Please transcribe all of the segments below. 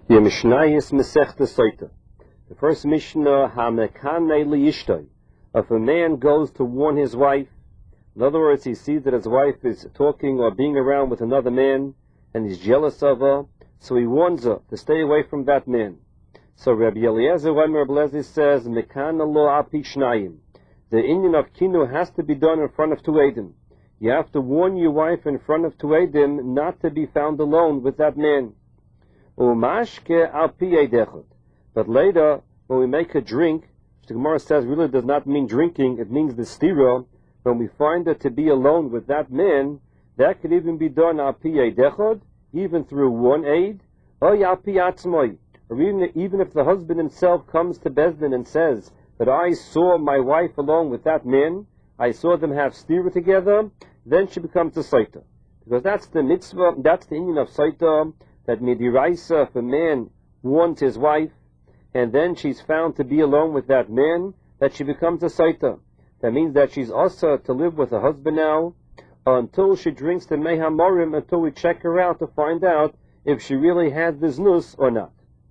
The Mishnayis Masechta Soita. The first Mishnah, Hamekane Liyishtoi. If a man goes to warn his wife, in other words, he sees that his wife is talking or being around with another man, and he's jealous of her, so he warns her to stay away from that man. So Rabbi Eliezer, Rabbi Eliezer says, Mekane lo api shnayim. The Indian of Kinu has to be done in front of two Eidim. You have to warn your wife in front of two Eidim not to be found alone with that man. Umashke al pi edechot. But later, when we make a drink, the Gemara says really does not mean drinking, it means the stira. When we find her to be alone with that man, that could even be done al pi edechot, even through one aid, or al pi atzmoi. Or even if the husband himself comes to Bezdin and says that I saw my wife alone with that man, I saw them have stira together, then she becomes a saita. Because that's the mitzvah, that's the Indian of saita, that midiraisa, if a man warns his wife, and then she's found to be alone with that man, that she becomes a saita. That means that she's also to live with her husband now, until she drinks the mei hamorim, until we check her out to find out if she really has this nus or not.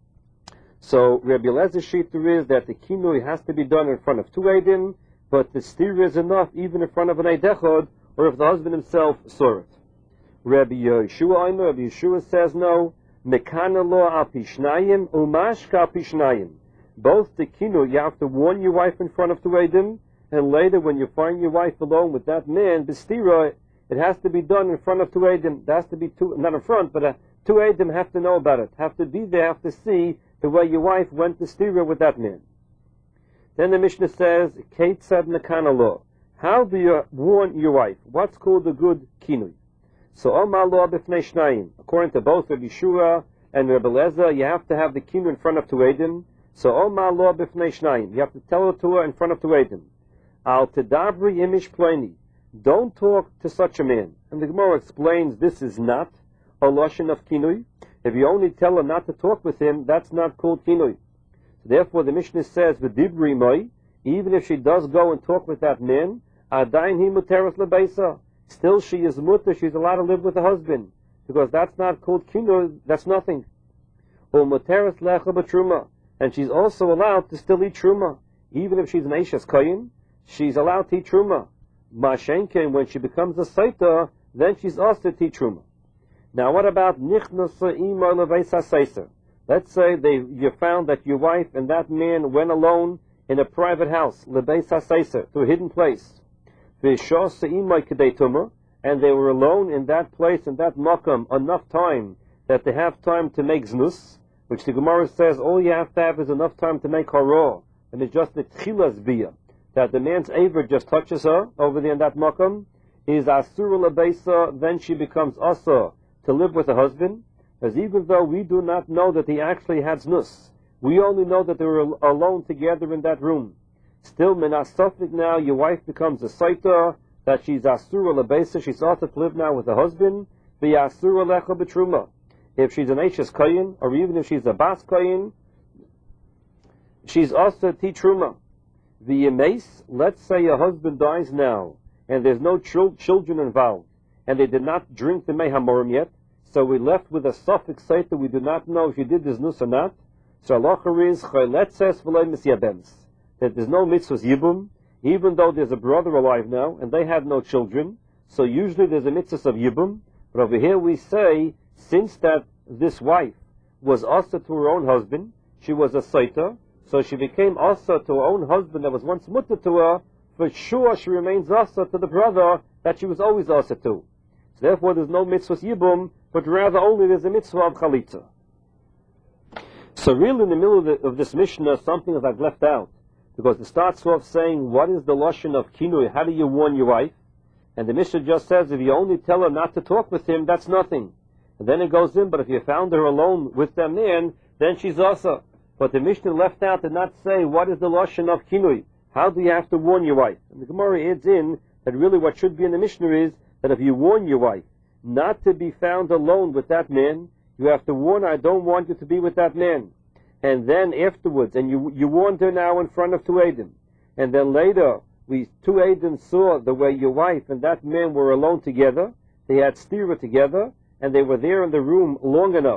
So Rabbi Eliezer shita is that the kinui has to be done in front of two eidim, but the steer is enough even in front of an eidechod, or if the husband himself saw it. Rabbi Yeshua says no. Mekane lo al pi shnayim umashka al pi shnayim. Both the kinu, you have to warn your wife in front of two eidim, and later when you find your wife alone with that man, b'stira, it has to be done in front of two eidim. It has to be two, not in front, but two eidim have to know about it, have to be there, have to see the way your wife went to stira with that man. Then the Mishnah says, Keitzad mekane lo. How do you warn your wife? What's called a good kinui? So, Omar lo b'fnei shnayim. According to both Rabbi Yeshua and Rabbi Eliezer, you have to have the kinui in front of two eidim. So, Omar lo b'fnei shnayim. You have to tell it to her in front of two eidim. Al tedavri imish pleni. Don't talk to such a man. And the Gemara explains this is not a lashon of kinui. If you only tell her not to talk with him, that's not called kinui. So therefore, the Mishnah says, v'dibri moi, even if she does go and talk with that man, adayin hi muteres lebeisa. Still she is mutter, she's allowed to live with her husband. Because that's not called kinui, that's nothing. Or muteres lecha b'truma. And she's also allowed to still eat truma. Even if she's an Eishes Koyin, she's allowed to eat truma. Mashenken, when she becomes a saita, then she's also to eat truma. Now what about nichnasa ima leveisa seiser? Let's say you found that your wife and that man went alone in a private house, lebeisa seiser, to a hidden place. And they were alone in that place, in that makam, enough time that they have time to make znus, which the Gemara says all you have to have is enough time to make hara, and it's just the tchilas biyah, that the man's aver just touches her over there in that makam, is asura lebeisa, then she becomes asa to live with her husband, as even though we do not know that he actually had znus, we only know that they were alone together in that room. Still, minasofik now, your wife becomes a saita, that she's asura lebeisa, she's also to live now with her husband, the asura lecha b'truma. If she's an Eishes Koyin, or even if she's a Bas Koyin, she's also titruma. The yemes, let's say your husband dies now, and there's no children involved, and they did not drink the mei hamorim yet, so we left with a suffix saita, we do not know if she did this nus or not, so halacha is chayletzes v'lo misyabems. That there's no mitzvahs yibum, even though there's a brother alive now, and they have no children, so usually there's a mitzvah of yibum, but over here we say, since that this wife was also to her own husband, she was a saita, so she became also to her own husband that was once mutter to her, for sure she remains also to the brother that she was always also to. So therefore there's no mitzvahs yibum, but rather only there's a mitzvah of chalitza. So really in the middle of this Mishnah, something that I've left out, because it starts off saying, what is the lashon of kinui? How do you warn your wife? And the Mishnah just says, if you only tell her not to talk with him, that's nothing. And then it goes in, but if you found her alone with that man, then she's also. But the Mishnah left out did not say, what is the lashon of kinui? How do you have to warn your wife? And the Gemara adds in, that really what should be in the Mishnah is, that if you warn your wife not to be found alone with that man, you have to warn her, I don't want you to be with that man. And then afterwards, and you warned her now in front of two Eidim, and then later, two Eidim saw the way your wife and that man were alone together, they had stira together, and they were there in the room long enough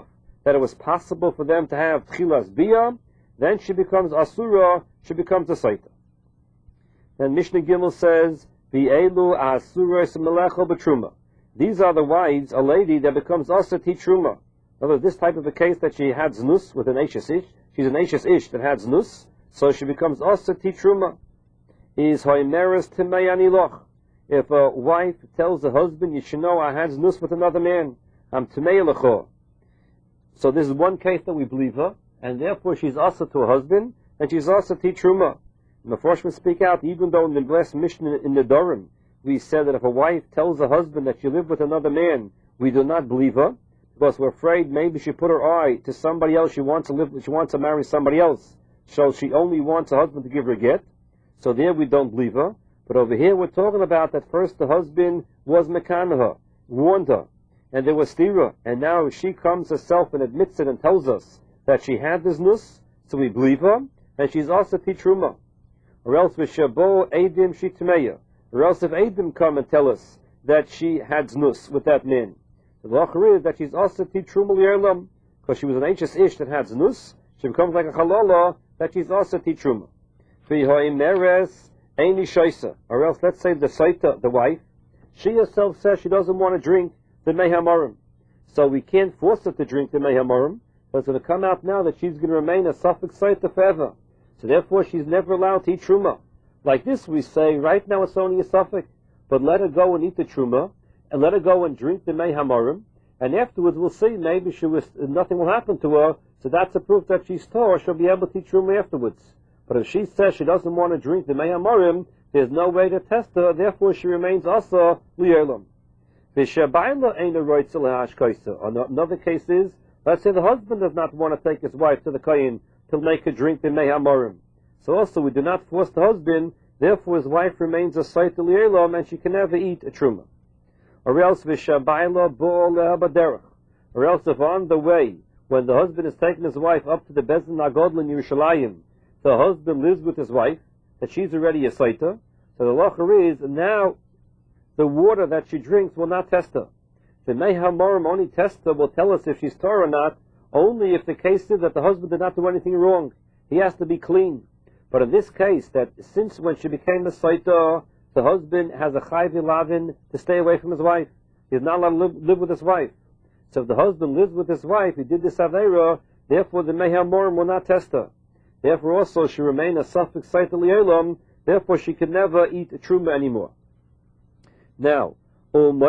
that it was possible for them to have tchilas biyah, then she becomes asura, she becomes a saita. Then Mishnah Gimel says, V'elu asura melecha b'truma. These are the wives, a lady that becomes asati truma. In other words, this type of a case that she had znus with an Eishes ish, she's an Eishes ish that had znus, so she becomes asati truma. Is hoimeres timei loch. If a wife tells the husband, you should know I had znus with another man, I'm timei lecho. So this is one case that we believe her, and therefore she's asa to her husband, and she's asati truma. And the Mephoshim speak out, even though in the blessed Mishnah in the Dorim, we said that if a wife tells a husband that she lived with another man, we do not believe her, because we're afraid maybe she put her eye to somebody else, she wants to marry somebody else, so she only wants a husband to give her a get, so there we don't believe her. But over here we're talking about that first the husband was mekanaha, warned her, and there was stira, and now she comes herself and admits it and tells us that she had this nus, so we believe her, and she's also titruma. Or else v'shabo edim shitmeya. Or else if edim come and tell us that she had znus with that man, the lacher is that she's also titruma liyerlam, because she was an ancient ish that had znus, she becomes like a halala that she's also titruma. V'hoimeres eini shaisa. Or else let's say the saita, the wife, she herself says she doesn't want to drink the mei hamarim, so we can't force her to drink the mei hamarim, but it's going to come out now that she's going to remain a suffix saita forever. So therefore she's never allowed to eat truma. Like this we say, right now it's only a suffix, but let her go and eat the truma, and let her go and drink the mei hamarim, and afterwards we'll see, maybe nothing will happen to her, so that's a proof that she's Torah, she'll be able to eat truma afterwards. But if she says she doesn't want to drink the mei hamarim, there's no way to test her, therefore she remains asa liyerlam. Another case is, let's say the husband does not want to take his wife to the kohen to make her drink the mei hamarim. So also we do not force the husband, therefore his wife remains a saita liyerlam and she can never eat a truma. Or else v'shabayla bo lehabaderech. Or else if on the way, when the husband is taking his wife up to the Bezdin HaGodol in Yerushalayim, the husband lives with his wife, that she's already a saita, so the lacher is, now the water that she drinks will not test her. The mei hamarim only test her, will tell us if she's Torah or not, only if the case is that the husband did not do anything wrong. He has to be clean. But in this case, that since when she became a saita, the husband has a chayv lavin to stay away from his wife. He's not allowed to live with his wife. So if the husband lives with his wife, he did this aveira, therefore the mei hamarim will not test her. Therefore also she remain a suffix saita li'olam, therefore she can never eat truma anymore. Now, when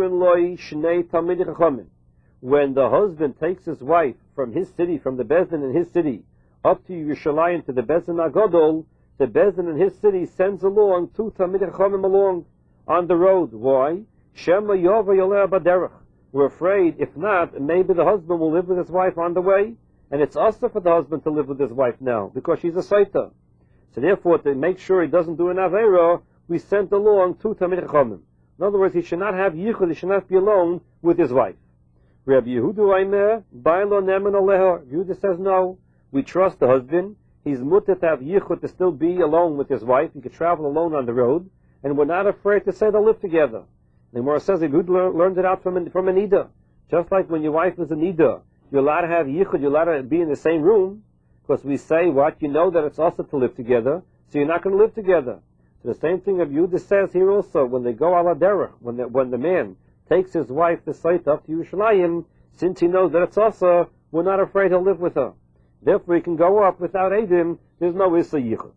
the husband takes his wife from his city, from the Bezdin in his city, up to Yerushalayim to the Bezdin HaGodol, the Bezdin in his city sends along two Talmidei Chachamim along on the road. Why? Shema Yova Yoleh Baderech. We're afraid, if not, maybe the husband will live with his wife on the way, and it's also for the husband to live with his wife now, because she's a saita. So therefore, to make sure he doesn't do an aveira, we sent along two Talmidei Chachamim. In other words, he should not have yichud, he should not be alone with his wife. Rabbi Yehuda Aimer, Bailo Neman Aleha. Yehuda says no. We trust the husband. He's mutter to have yichud, to still be alone with his wife. He could travel alone on the road, and we're not afraid to say they'll live together. The Gemara says Yehuda learned it out from a nida. Just like when your wife is a nida, you're allowed to have yichud, you're allowed to be in the same room, because we say what you know that it's also to live together, so you're not going to live together. So the same thing of Yehuda says here also, when they go ala derech, when the man takes his wife to Saita up to Yerushalayim, since he knows that it's also, we're not afraid he'll live with her. Therefore he can go up without Eidim, there's no Issa Yichud.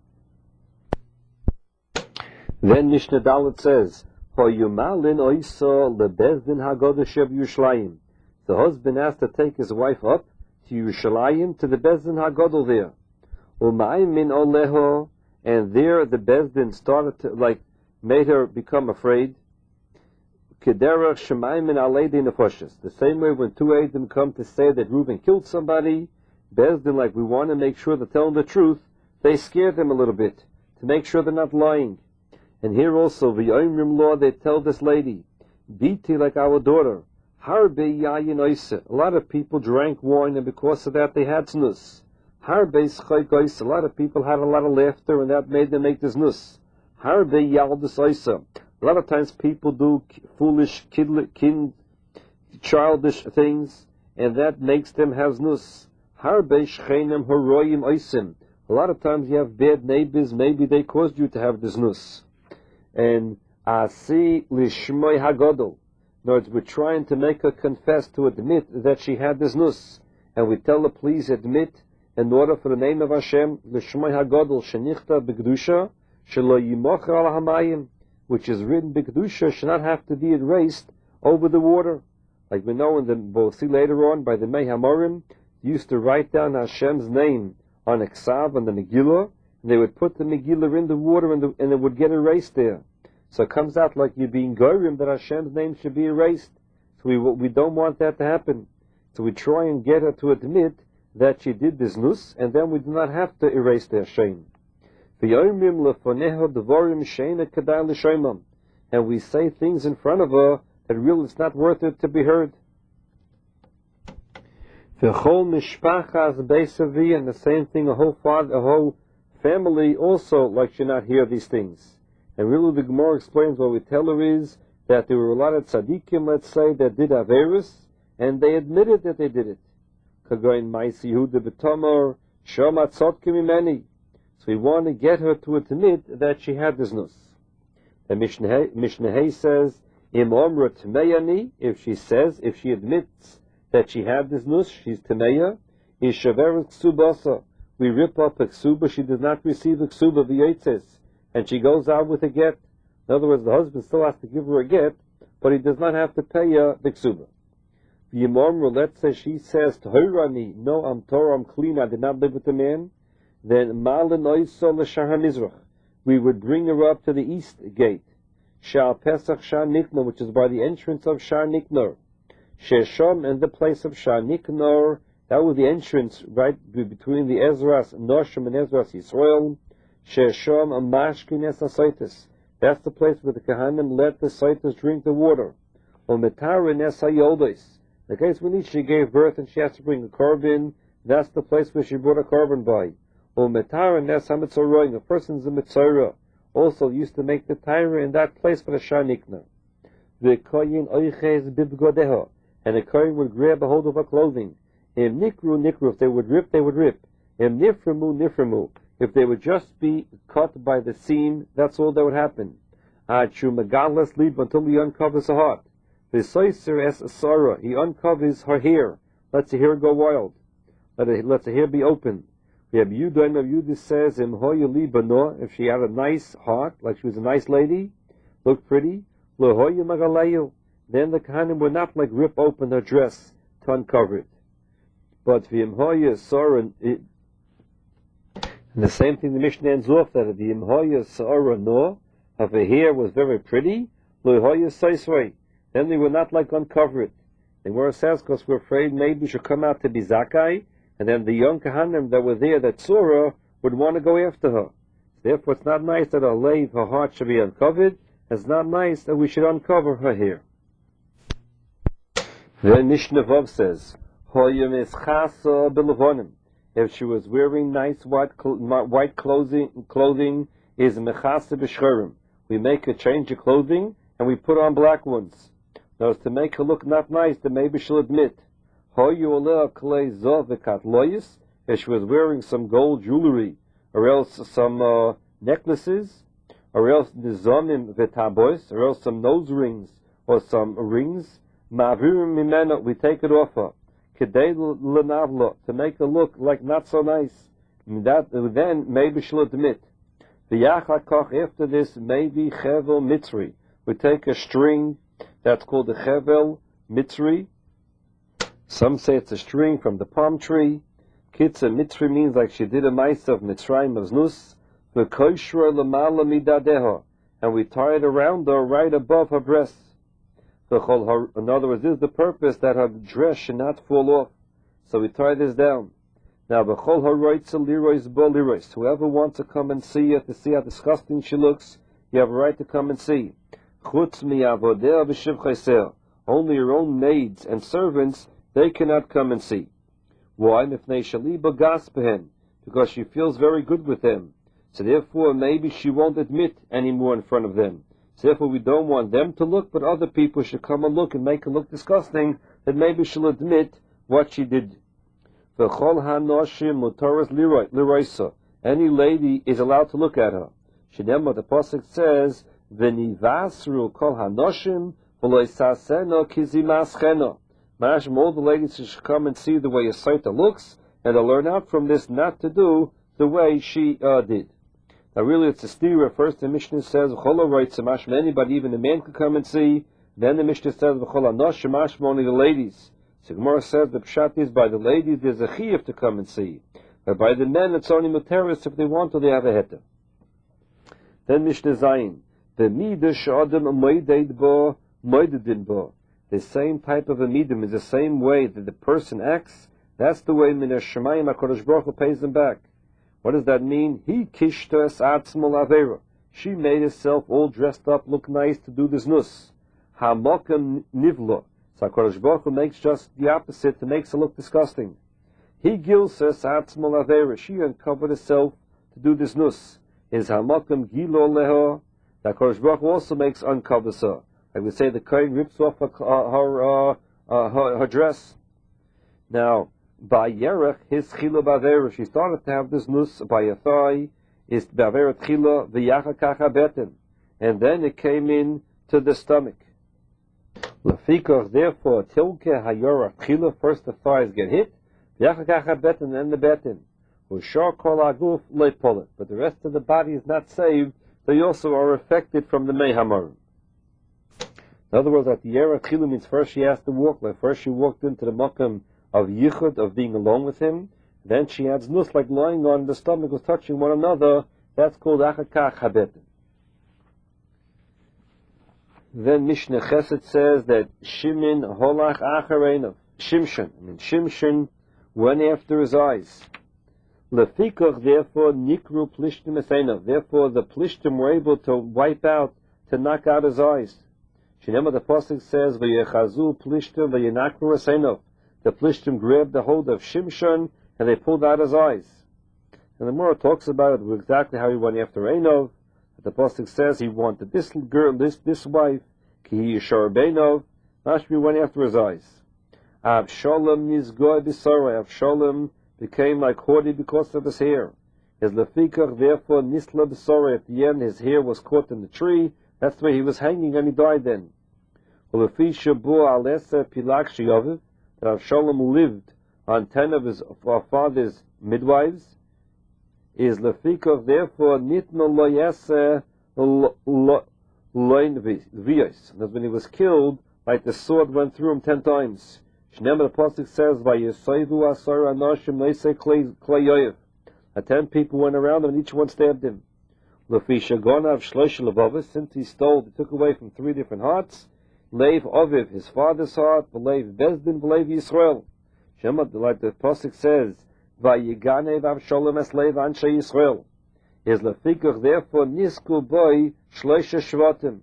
Then Mishnah Dalet says, Hoyumalin oisa lebezdin hagodesh of Yerushalayim. The husband has to take his wife up to Yerushalayim, to the Bezdin HaGodol there. Umaymin oleho, and there the Bezdin started to, made her become afraid. Kederach shemaymin aleidi nefoshes. The same way when two Eidim come to say that Reuben killed somebody, Bezdin, we want to make sure they're telling the truth, they scare them a little bit, to make sure they're not lying. And here also, v'yoimrim law, they tell this lady, Biti, like our daughter, harbe yayin oise. A lot of people drank wine, and because of that they had znus. Harbe schayk oise. A lot of people had a lot of laughter, and that made them make the znus. Harbe yaldus oise. A lot of times people do foolish, childish things, and that makes them haznus. Harbe shchenim horoyim oisim. A lot of times you have bad neighbors, maybe they caused you to have this nus. And asi lishmoy hagodol. In other words, we're trying to make her confess, to admit that she had this nus. And we tell her, please admit, in order for the name of Hashem, lishmoy hagodol, shenichta b'kedusha, shelo yimocher al hamayim, which is written b'kedusha, should not have to be erased over the water. Like we know, we'll see later on, by the Mei Hamorim, used to write down Hashem's name on a ksav, on the Megillah, and they would put the Megillah in the water, and it would get erased there. So it comes out like you're being goyim that Hashem's name should be erased. So we don't want that to happen. So we try and get her to admit that she did this nus, and then we do not have to erase their shame. And we say things in front of her that really it's not worth it to be heard. And the same thing, a whole family also like should not hear these things. And really the Gemara explains what we tell her is that there were a lot of tzaddikim, let's say, that did Averis, and they admitted that they did it. So we want to get her to admit that she had this nus. The Mishnah Hay says, if she admits that she had this nus, she's temeya, is shaver ksubasa. We rip up a ksuba, she does not receive a ksuba v'yotzes, and she goes out with a get. In other words, the husband still has to give her a get, but he does not have to pay her the ksuba. V'yimomru, let's say she says, Tahirani, no, I'm Torah, I'm clean, I did not live with a man, then Malin Oiso l'Shar HaMizrach, we would bring her up to the east gate, Shal Pesach Shar Niknor, which is by the entrance of Shar Niknor. Shesham, in the place of Shar Niknor, that was the entrance right between the Ezras Noshim and Ezras Yisrael. Shesham Mashkin Es HaSaitis. That's the place where the Kohanim let the Saitis drink the water. Or Metarin Es HaYoldos. The case when she gave birth and she has to bring a korban, that's the place where she brought a korban by. Or Metarin Es HaMitzorah. A person's a Mitzorah also used to make the Torah in that place for the Shar Niknor. The Koyin Oiches Bibgodeha. And the Kohen would grab a hold of her clothing. Im Nikru, Nikru, if they would rip, they would rip. Im Niframu, Niframu, if they would just be cut by the seam, that's all that would happen. Achu Megalas leave until he uncovers her heart. The Soiser es Sarah, he uncovers her hair, lets the hair go wild, lets the hair be open. We have Yudaim of Yudis says, Im Hoya Bano, if she had a nice heart, like she was a nice lady, looked pretty, Lo Hoya Magalayu, then the Kohanim would not like rip open her dress to uncover it. But v'imhoya Sarah, and the same thing the Mishnah ends off that the imhoya Sarah no, if her hair was very pretty, lohoya Saisway, then they would not like uncover it. And where it says, because we're afraid maybe she'll come out to be Zakai, and then the young Kohanim that were there that saw her would want to go after her. Therefore it's not nice that her heart should be uncovered, it's not nice that we should uncover her hair. Then Mishnah Vav says, if she was wearing nice white clothing, is mechasa b'shchurim. We make her change her clothing and we put on black ones. Now, to make her look not nice, then maybe she'll admit. If she was wearing some gold jewelry, or else some necklaces, or else nizamim v'tabos, or else some nose rings or some rings, ma'avirim mimena, we take it off her. Kedei l'navla, to make her look like not so nice. Then maybe she'll admit. After this, maybe chevel mitzri. We take a string that's called the chevel mitzri. Some say it's a string from the palm tree. Kitza mitzri means like she did a mice of mitzrayim of znus. V'koshra l'mala midadeha, and we tie it around her right above her breasts. In other words, this is the purpose that her dress should not fall off. So we tie this down. Now, whoever wants to come and see her, to see how disgusting she looks, you have a right to come and see. Only your own maids and servants, they cannot come and see. Why? Because she feels very good with them. So therefore, maybe she won't admit anymore in front of them. So therefore, we don't want them to look, but other people should come and look and make her look disgusting, that maybe she'll admit what she did. V'chol hanoshim mutoras liroisa. Any lady is allowed to look at her. Shenema, the pasuk says, "V'nivasru kol hanoshim v'lo isaseno kizimascheno." Mashim, all the ladies should come and see the way a saita looks, and they'll learn out from this not to do the way she did. Now, really, it's a stira. First, the Mishnah says, "V'chol writes mashim," anybody, even a man, could come and see. Then the Mishnah says, "V'chol hanoshim," mashim, only the ladies. So Gemara says the pshat is by the ladies there's a chiyuv to come and see. But by the men, it's only muteris if they want to, they have a heter. Then Mishnah Zayin, the midah she'adam moedeid bo, moededin bo. The same type of a midah is the same way that the person acts. That's the way min hashemayim HaKadosh Baruch Hu pays them back. What does that mean? He kishta es atzmo l'avera. She made herself all dressed up, look nice to do this nus. Ha'mokem nivlo. So HaKadosh Baruch Hu makes just the opposite, to makes her look disgusting. He gilses atzmo l'avera. She uncovered herself to do this nus. Is ha'mokem gilo leho. The HaKadosh Baruch Hu also makes uncovers her. Like we say, the kohen rips off her dress. Now, by Yerech, his chila b'avera, she started to have this nus by a thigh, is b'avera chila v'yachakacha beten, and then it came in to the stomach. Lefikach, therefore, tilke hayorach chila, first the thighs get hit, v'yachakacha beten, then the beten. Ushar kol aguf leipolet, but the rest of the body is not saved, they also are affected from the mehamar. In other words, at the Yerech chila means first she has to walk, like first she walked into the makam of yichud, of being alone with him. Then she adds nus, like lying on the stomach, was touching one another. That's called achakach habeten. Then Mishnah Chesed says that Shimin holach achareinav. Shimshon went after his eyes. Lefikach, therefore, nikru plishtim eseinav. Therefore, the plishtim were able to wipe out, to knock out his eyes. Shinema, the pasuk says, v'yechazu plishtim v'yenakru eseinav. The plishtim grabbed the hold of Shimshon and they pulled out his eyes. And the Gemara talks about it exactly how he went after Einov. The pasuk says he wanted this girl, this wife, ki yishar beinov. Mashmi went after his eyes. Avshalom nizgoy b'saray. Avshalom became like haughty because of his hair. His lefikach, therefore, nisla b'saray. At the end, his hair was caught in the tree. That's where he was hanging, and he died then. Ulefi shabu alesa pilak shiyaviv. That Avshalom lived on 10 of his father's midwives, is lefikach, therefore nitno lo yaseh loin v'yos. That's when he was killed, like the sword went through him 10 times. Shnema, the pasuk says, "Vayesoivu asar anashim leisei klei yoyev." 10 people went around him, and each one stabbed him. Lefi shagonav shlosh levavos, since he took away from 3 different hearts. Leiv Aviv, his father's heart, Leiv Bezdin, Leiv Yisrael. Shema, like the pasuk says, "Vayiganev Avshalom es Leiv Anshe Yisrael." Is lefikach, therefore nisku boy shloisha shvatim.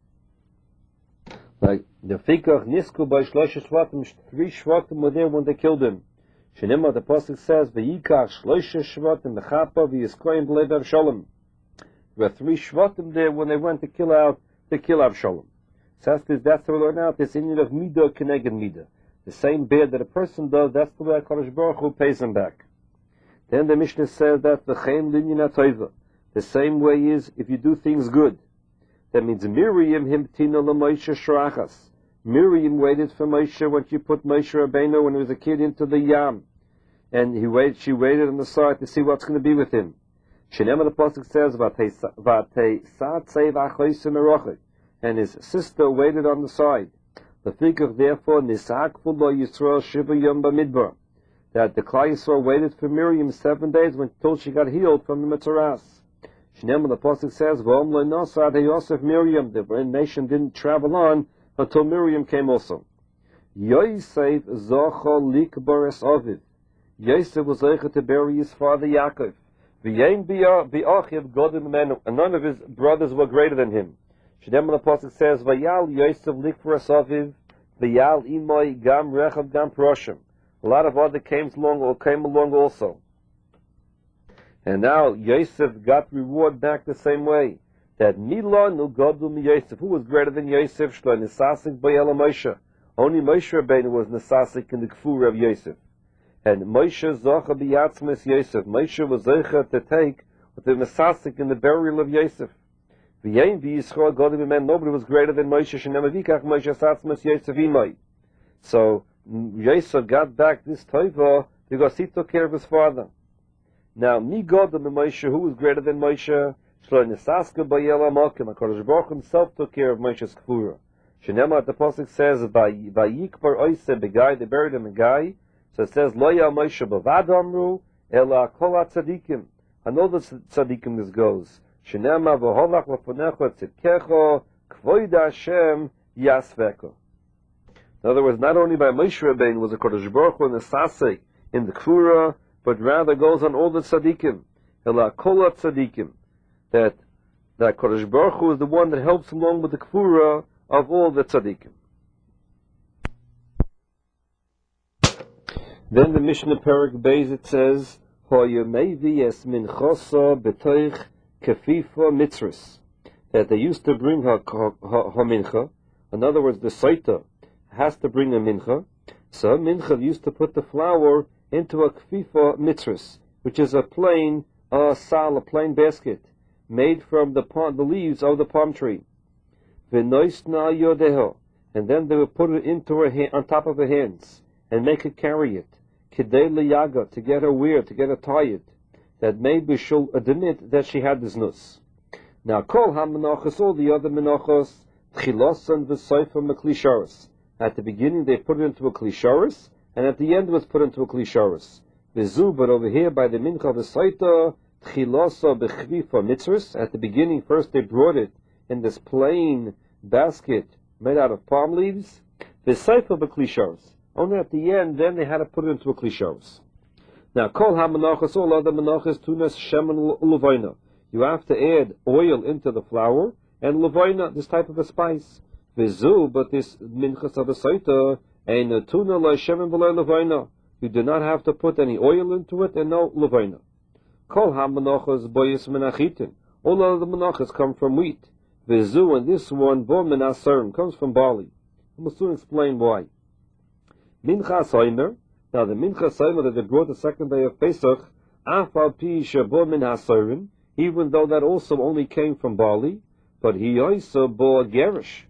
Like the fikach nisku boy shloisha shvatim. 3 shvatim were there when they killed him. Shenema, the pasuk says, "Vayikach shloisha shvatim b'chapa v'yiskoyim b'leiv Avshalom." There were 3 shvatim there when they went to kill Avshalom. So that's how we learn out this Indian of midah keneged midah. The same bad that a person does, that's the way HaKadosh Baruch Hu pays him back. Then the Mishnah says that the chaim linyan ha'toiva. The same way is if you do things good. That means Miriam himtina l'Moshe shrachas. Miriam waited for Moshe when she put Moshe Rabbeinu when he was a kid into the yam, and she waited on the side to see what's going to be with him. Shenema, the pasuk says, "Vatei sa'tzei v'achoyse merochik." And his sister waited on the side. The fikach, therefore, nisakfu lo Yisrael shiva yom b'midbar. That the Klal Yisrael waited for Miriam 7 days until she got healed from the mitzaras. Shnei, the pasuk says, "V'om lo nosad Yosef Miriam." The nation didn't travel on until Miriam came also. Yosef zocho likbar es aviv. Yosef was able to bury his father Yaakov. V'yein bi'achiv godim menu, and none of his brothers were greater than him. Shnei, the pasuk says, "Vayal Yosef likbar es aviv, v'yal imoy gam rechav gam proshim." A lot of other came along also. And now Yosef got reward back the same way. That Mila nu Godlu mi Yosef, who was greater than Yosef, Shlo Nisasik Bayel Moshe. Only Moshe Rabbeinu was Nesasik in the Kfura of Yosef. And Moshe Zocha B'Yatzmes Yosef. Moshe was Zocha to take with the Nesasik in the burial of Yosef. V'yein v'Yisrael Godim B'men, nobody was greater than Moshe. Shenema Vikach Moshe Satzmes Yosef Imai. So Yosef got back this Tova because he took care of his father. Now, Mi Godim Moshe, who was greater than Moshe? Shlo Nesaska B'Yela Malkim. HaKadosh Baruch Hu himself took care of Moshe's Kfura. Shenema, the Pasuk says, Vayikbar Oise Begai, they buried him in Gai. So it says, Lo Ya Moshe Bavad Amru, Ela Kol HaTzadikim. I know the Tzadikim this goes. Shenema V'holach L'fonecho Tzidkecho, Kvoida Hashem Yasveko. In other words, not only by Moshe Rabbeinu was a Kodesh Baruch Hu in the Sasek, in the Kfura, but rather goes on all the Tzadikim. Ela Kol HaTzadikim. That Kodesh Baruch Hu is the one that helps along with the Kfura of all the tzaddikim. Then the Mishnah Perek Beis, it says, Hoyemevi es minchosa betoich kefifa mitzris. That they used to bring her mincha. In other words, the Saita has to bring a mincha. So mincha used to put the flour into a kefifa mitzris, which is a plain sal, a plain basket, made from the leaves of the palm tree. And then they would put it into her on top of her hands and make her carry it. Kidei liyaga, to get her wear, to get her tired. That maybe she'll admit that she had this nus. Now, kol ha-menachos, all the other menachos, tchilosan v'soifa meklisharis. At the beginning they put it into a klisharis, and at the end it was put into a klisharis. V'zu, but over here by the mincha v'saita, tchilosa b'chvifa mitzris. At the beginning, first they brought it in this plain basket made out of palm leaves, the sefer b'klisharos. Only at the end, then they had to put it into a klisharos. Now, kol ha-menachos, all other menachos, tunas, shemen, ulevaina. You have to add oil into the flour, and levaina, this type of a spice. V'zu, but this minchas of a saita, ein tuna la shemen v'la levaina. You do not have to put any oil into it, and no levaina. Kol ha-menachos, boyis menachitin. All other menachos come from wheat. V'zu, and this one, bo menasarim, comes from barley. We'll soon explain why. Mincha Soimer, now the Mincha Soimer that they brought the second day of Pesach, Afal Pi Shabo Min HaSorim, even though that also only came from barley, but he also bore Gerish.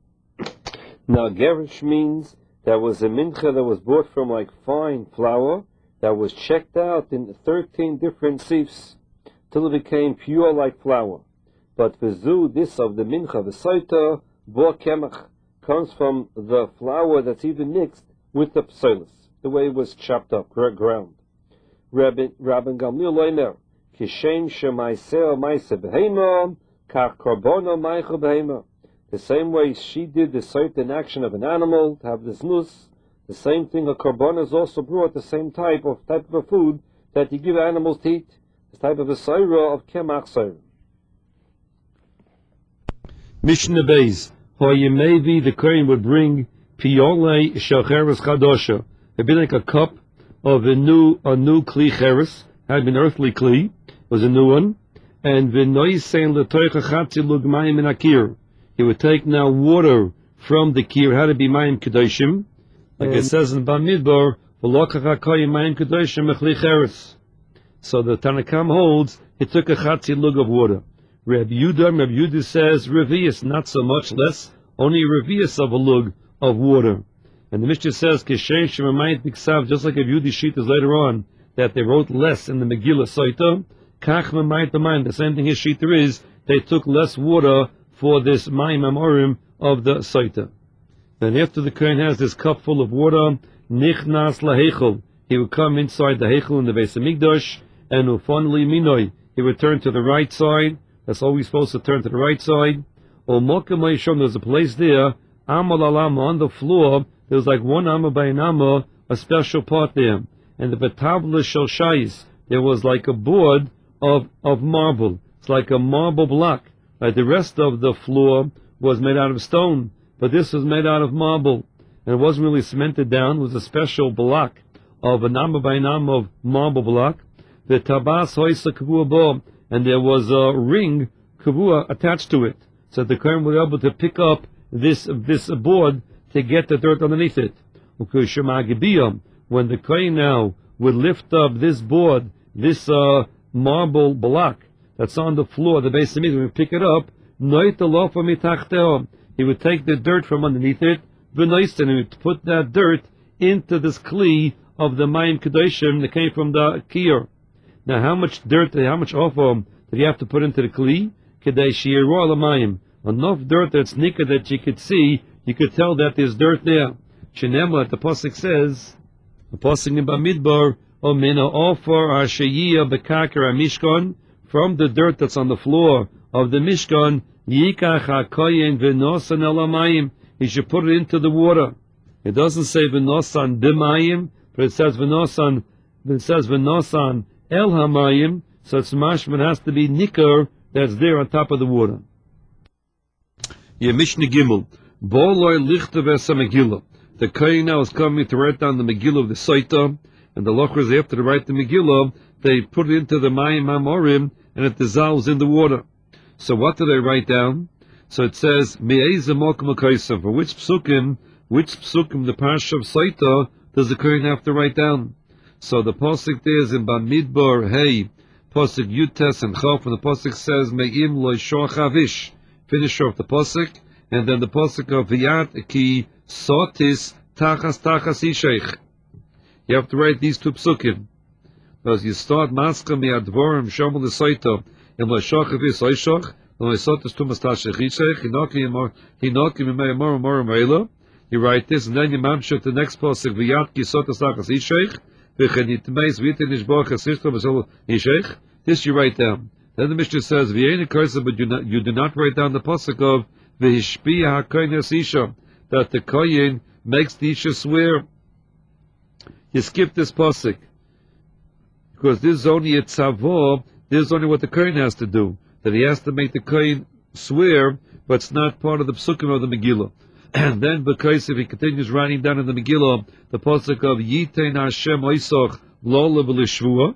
Now Gerish means there was a Mincha that was brought from like fine flour, that was checked out in 13 different sifs, till it became pure like flour. But V'zu, this of the Mincha, the Saita, bore Kemach, comes from the flour that's even mixed with the psolis, the way it was chopped up, ground. Rabbi Gamliel Omer, Kishem Shemaiseo Maise Behema, Kach Korbono Maicha Behema. The same way she did the certain action of an animal to have this nus, the same thing a korban is also brought, the same type of a food that you give animals to eat, this type of a soira of Kemach soira. Mishnah Beis, Hoyemevi, the Kohen would bring Piyole Shacheres Chadosha. It'd be like a cup of a new Kli Cheres, had been earthly Kli, was a new one, and V'noisen L'toicha Chatzi Lugmayim in Akir. He would take now water from the Kir, had to be Mayim Kedoshim, like it says in Bamidbar, V'lokach HaKoyim Mayim Kedoshim Mechli Cheres. So the Tanakam holds, he took a Chatzi Lug of water. Rabbi Yudah says, Revius, not so much, less, only Revius of a lug of water. And the Mishnah says, Kishem Shemamayit Biksav, just like Rabbi Yudah sheet is later on, that they wrote less in the Megillah Saita, Kach Mamayit B'mayim, the same thing his sheet there is, they took less water for this Mayim Amorim of the Saita. Then after the Kohen has this cup full of water, Nichnas LaHechel, he would come inside the Hechel in the Beis HaMikdash, and Ufon Liminoi, he would turn to the right side. That's always supposed to turn to the right side. There's a place there, Amal Alama, on the floor, there's like one Amma by an Amma, a special part there. And the Betavla Shel Shais, there was like a board of marble. It's like a marble block. Like the rest of the floor was made out of stone, but this was made out of marble. And it wasn't really cemented down, it was a special block of an Amma by an Amma of marble block. The Tabas Hoisa Kavua Bo, and there was a ring, kavua, attached to it, so the Kohen was able to pick up this board to get the dirt underneath it. When the kohen now would lift up this board, this marble block that's on the floor, the base of the would pick it up, he would take the dirt from underneath it, and he would put that dirt into this kli of the mayim kedoshim that came from the kiyur. Now, how much dirt, how much offer did you have to put into the kli? Enough dirt that's nika that you could see, you could tell that there's dirt there. Shenema, the pasuk says, the pasuk in Bamidbar, Omena offer Ashayiyah Bekakar Mishkan, from the dirt that's on the floor of the Mishkan, Yikach HaKoyen V'nosan Elamayim, he should put it into the water. It doesn't say V'nosan B'mayim, but it says V'nosan El Hamayim, so it's mashman has to be nikar that's there on top of the water. Mishnah Gimel, Boloi Lichter V'esa Megillah. The kohen now is coming to write down the Megillah of the Saita, and the lochers after to write the Megillah, they put it into the Mayim Hamorim, and it dissolves in the water. So what do they write down? So it says, Me'ezeh Mokum HaKoisem, for which psukim the Parsha of Saita does the kohen have to write down? So the pasuk there is in Bamidbar, hey, pasuk Yutes and Chof, and the pasuk says, Me'im lo shochavish, finish off the pasuk, and then the pasuk of V'yat ki sotis tachas isheich. You have to write these two psukim. Because you start maska mi'advorim shomel l'soito, and lo shochavish oishoch, and lo sotis tumas tachas isheich, hinokim imei amor. You write this, and then you mamshut the next pasuk, V'yat ki sotis tachas isheich, this you write down. Then the Mishnah says, but you do not write down the pasuk of V'hishpia HaKohen Isha, that the kohen makes the Isha swear. You skip this pasuk because this is only a tzavor. This is only what the kohen has to do, that he has to make the kohen swear, but it's not part of the psukim of the Megillah. And then, because if he continues writing down in the Megillah, the pasuk of Yitein Hashem Oisoch Lola B'Lishvua,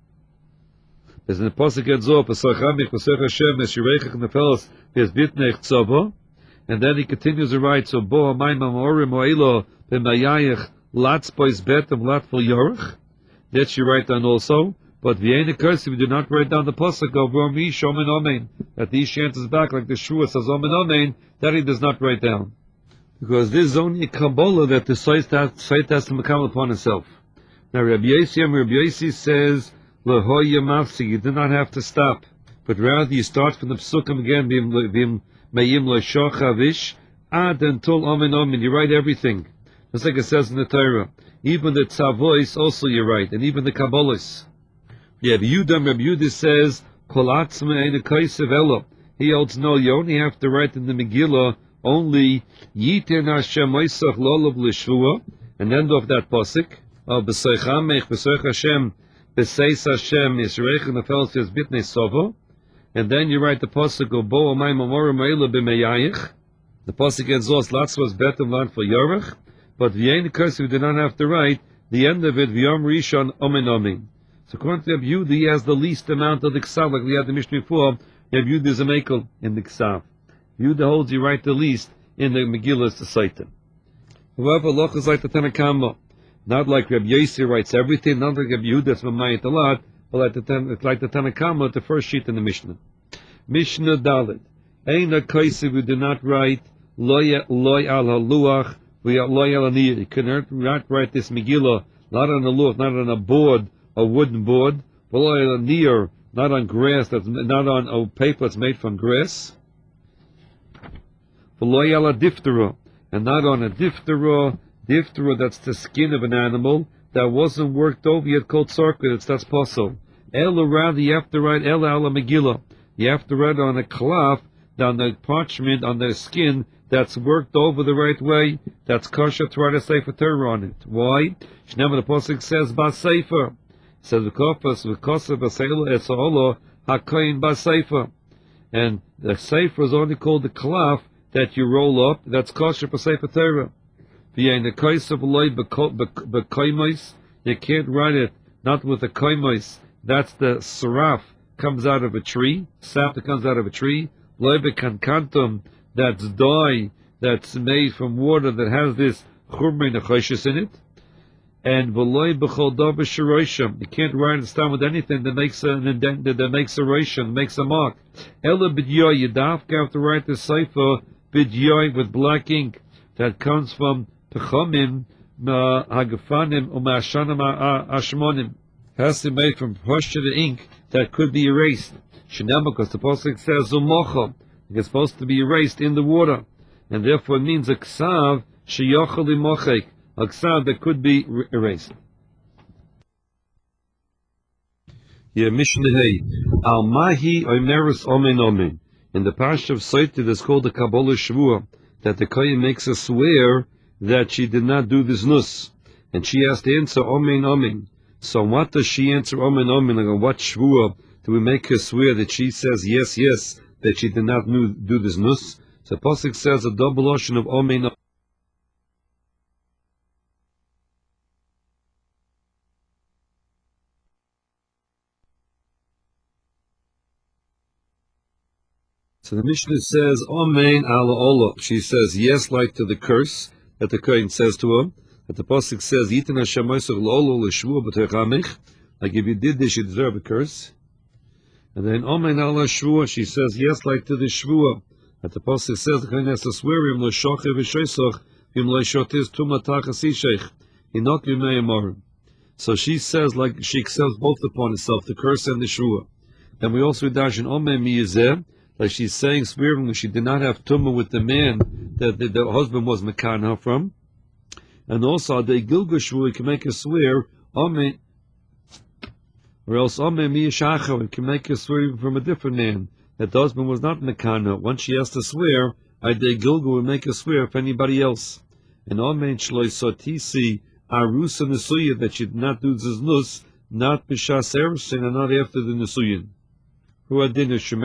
there's in the pasuk Edzor Pesachamich Pesach Hashem Eshireichach Nefelos Bezbitnech Tzava, and then he continues to write, so Bo Hamayim Amorim Oelo B'Mayayich Latz Bois Betem Latful Yorach. That you write down also, but V'yein Kursiv, we do not write down the pasuk of Romi Shomen Omein, that the Ish answers back like the Shua says Omen Omein, that he does not write down. Because this is only a Kabbalah that the Sait has to become upon itself. Now Rabbi Yossi says, L'hoya mafsi, you do not have to stop, but rather you start from the Psukim again, V'im Me'im L'shochavish, ad until Omen Omen, you write everything. Just like it says in the Torah. Even the Tzavois also you write, and even the Kabbalahs. Rabbi Yehuda says, Kol atzma ein kaisev elo. He holds no, you only have to write in the Megillah only Yiten Hashem Oisach Lolav L'Shvua, and end of that pasuk of B'Seichamech B'Seich Hashem B'Seis Hashem Yisreich Nefels Yizbitnei Sovo, and then you write the pasuk of Bo Amayim Amorim Eila B'Meyayich. The pasuk ends off Latzvos Betem Land for Yorach, but V'yein Kursiv we do not have to write the end of it V'yom Rishon Omen Omen. So according to Rabbi Yehuda, he has the least amount of the Ksav, like we had the Mishnah before. Rabbi Yehuda is a Mekel in the Ksav. Yehuda holds you write the least in the Megillah to Satan. However, Loch is like the Tanakama. Not like Rabbi Yossi writes everything, not like Rabbi Yehuda, that's Mamayit a lot, but like the Tanakama, the first sheet in the Mishnah. Mishnah Dalet. Eina Kaisi, we do not write Loy al Haluach, we are Loy al Aniyah. You cannot write this Megillah, not on a luach, not on a board, a wooden board, but Loy al Aniyah, not on grass, that's not on a paper that's made from grass. Diphthera, and not on a diphthera that's the skin of an animal that wasn't worked over yet called sarkut, that's possible. Ella rather you have to write Ella ala Megillah. You have to write on a cloth, on the parchment, on the skin that's worked over the right way, that's kosher to write a Sefer Torah on it. Why? Shnema the pasuk says Bas Sefer. It says v'kosav v'seila etza'olo hakoyin Bas Sefer. And the Sefer is only called the cloth that you roll up, that's kosher for Sefer Torah. You can't write it not with a koimos, that's the saraf, comes out of a tree, sap that comes out of a tree, loy bekankantum, that's dye that's made from water that has this churma nechoshes in it. And v'loy b'chol davar sherosham. You can't write it down with anything that makes an indent, that makes a rosham, makes a mark. Ella b'dyoy, you have to write the cipher b'dyoy with black ink that comes from pechomim, hagafanim, u'ma'ashanim ashmonim. Has to be made from posture ink that could be erased. Shenema, because the pasuk says umocha, it's supposed to be erased in the water, and therefore it means a ksav sheyochel imochek. A ksav that could be erased. Yeah, Mishnah Hey. Al Mahi Omeris Omen Omen. In the Parsha of Sotah, it's called the Kabbalah Shvuah, that the Kohen makes her swear that she did not do this nus. And she has to answer Omen Omen. So what does she answer Omen Omen? Like on what Shvuah do we make her swear that she says yes, yes, that she did not do this nus? So Pasuk says a double ocean of Omen Omen. So the Mishnah says, Amen ala olah. She says yes, like to the curse that the Kohen says to her. That the pasuk says, Yitin Hashem Moshe l'olah l'shvuah b'techamich. Like if you did this, you deserve a curse. And then Amen ala shvuah. She says yes, like to the shvuah. That the pasuk says the Kohen has to swear him l'shochev v'shoisach him l'shotiz tumatachas ishech hinok yimei amorim. So she says like she accepts both upon herself, the curse and the shvuah. Then we also dash in Amen miyizeh. Like she's saying, swearing that she did not have tumah with the man that the husband was mekana from, and also the gilgushvu can make her swear, Amen, or else Amen miyashachar can make her swear even from a different man that the husband was not mekana. Once she has to swear, the gilgu will make her swear for anybody else. And Amen shloi sotisi arusa nesuya, that she did not do ziznus, not b'shas erusin, and not after the nesuyin. Let's say she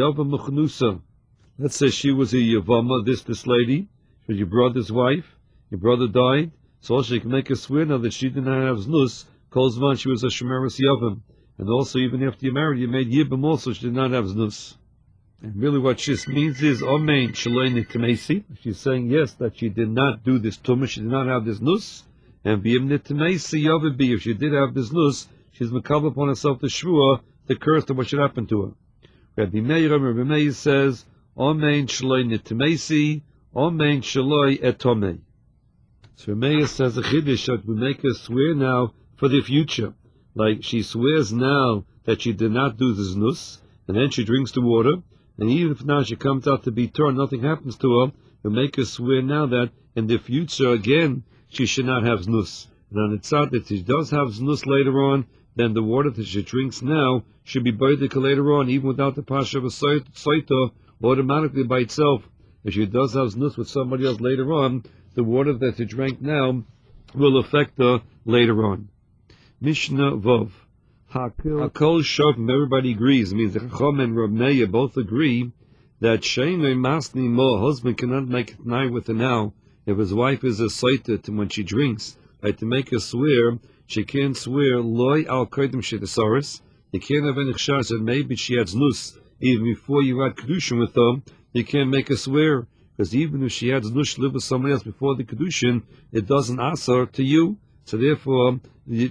was a Yavama, this lady, she was your brother's wife, your brother died, so also you can make a swear now that she did not have znus, Kolzman, she was a Shemeres Yavam. And also even after you married, you made Yibam also, she did not have znus. And really what this means is, Amen, Shalei Nitamesi. She's saying yes, that she did not do this tumah, she did not have this nus, and B'yim Nitamesi Yavabi, if she did have this nus, she's makabel upon herself the shvuah, the curse of what should happen to her. Rabbi Meir says, Amen shaloi nitamesi, Amen shaloi etomei. So Rabbi Meir says a chiddush that we make her swear now for the future. Like she swears now that she did not do this nus, and then she drinks the water, and even if now she comes out to be torn, nothing happens to her, we make her swear now that in the future again she should not have znus. And on its side that she does have znus later on, then the water that she drinks now should be buried later on, even without the pasha of a soita, automatically by itself. If she does have znus with somebody else later on, the water that she drank now will affect her later on. Mishnah Vov. Hakol Shavim, everybody agrees, means the Chacham and Rav Meir both agree that Sheinoi Masni Mo, husband cannot make it night with her now, if his wife is a soita when she drinks, to make her swear. She can't swear loy al kodim shedesaris. You can't have any chashash that maybe she had znus even before you had kedushin with her. You can't make her swear, because even if she had znus live with somebody else before the kedushin, it doesn't answer to you. So therefore, the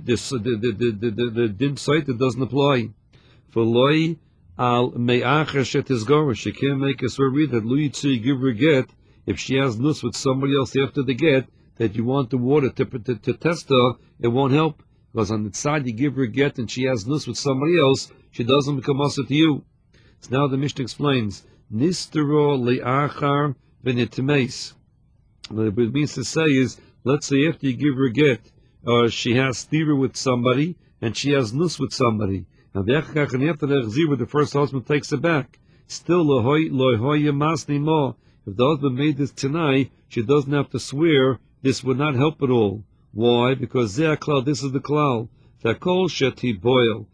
din soita doesn't apply. For loy al me'acher shetisgorish, she can't make her swear that lo yitzu give her get if she has znus with somebody else after the get, that you want the water to test her, it won't help. Because on the side you give her a get and she has nus with somebody else, she doesn't become asa to you. So now the Mishnah explains, Nistero le'achar v'nitmeis. What it means to say is, let's say after you give her a get, she has stira with somebody, and she has nus with somebody. And after the first husband takes her back. Still, masni mo. If the husband made this tonight, she doesn't have to swear. This would not help at all. Why? Because this is the klal. Takol sheti boil.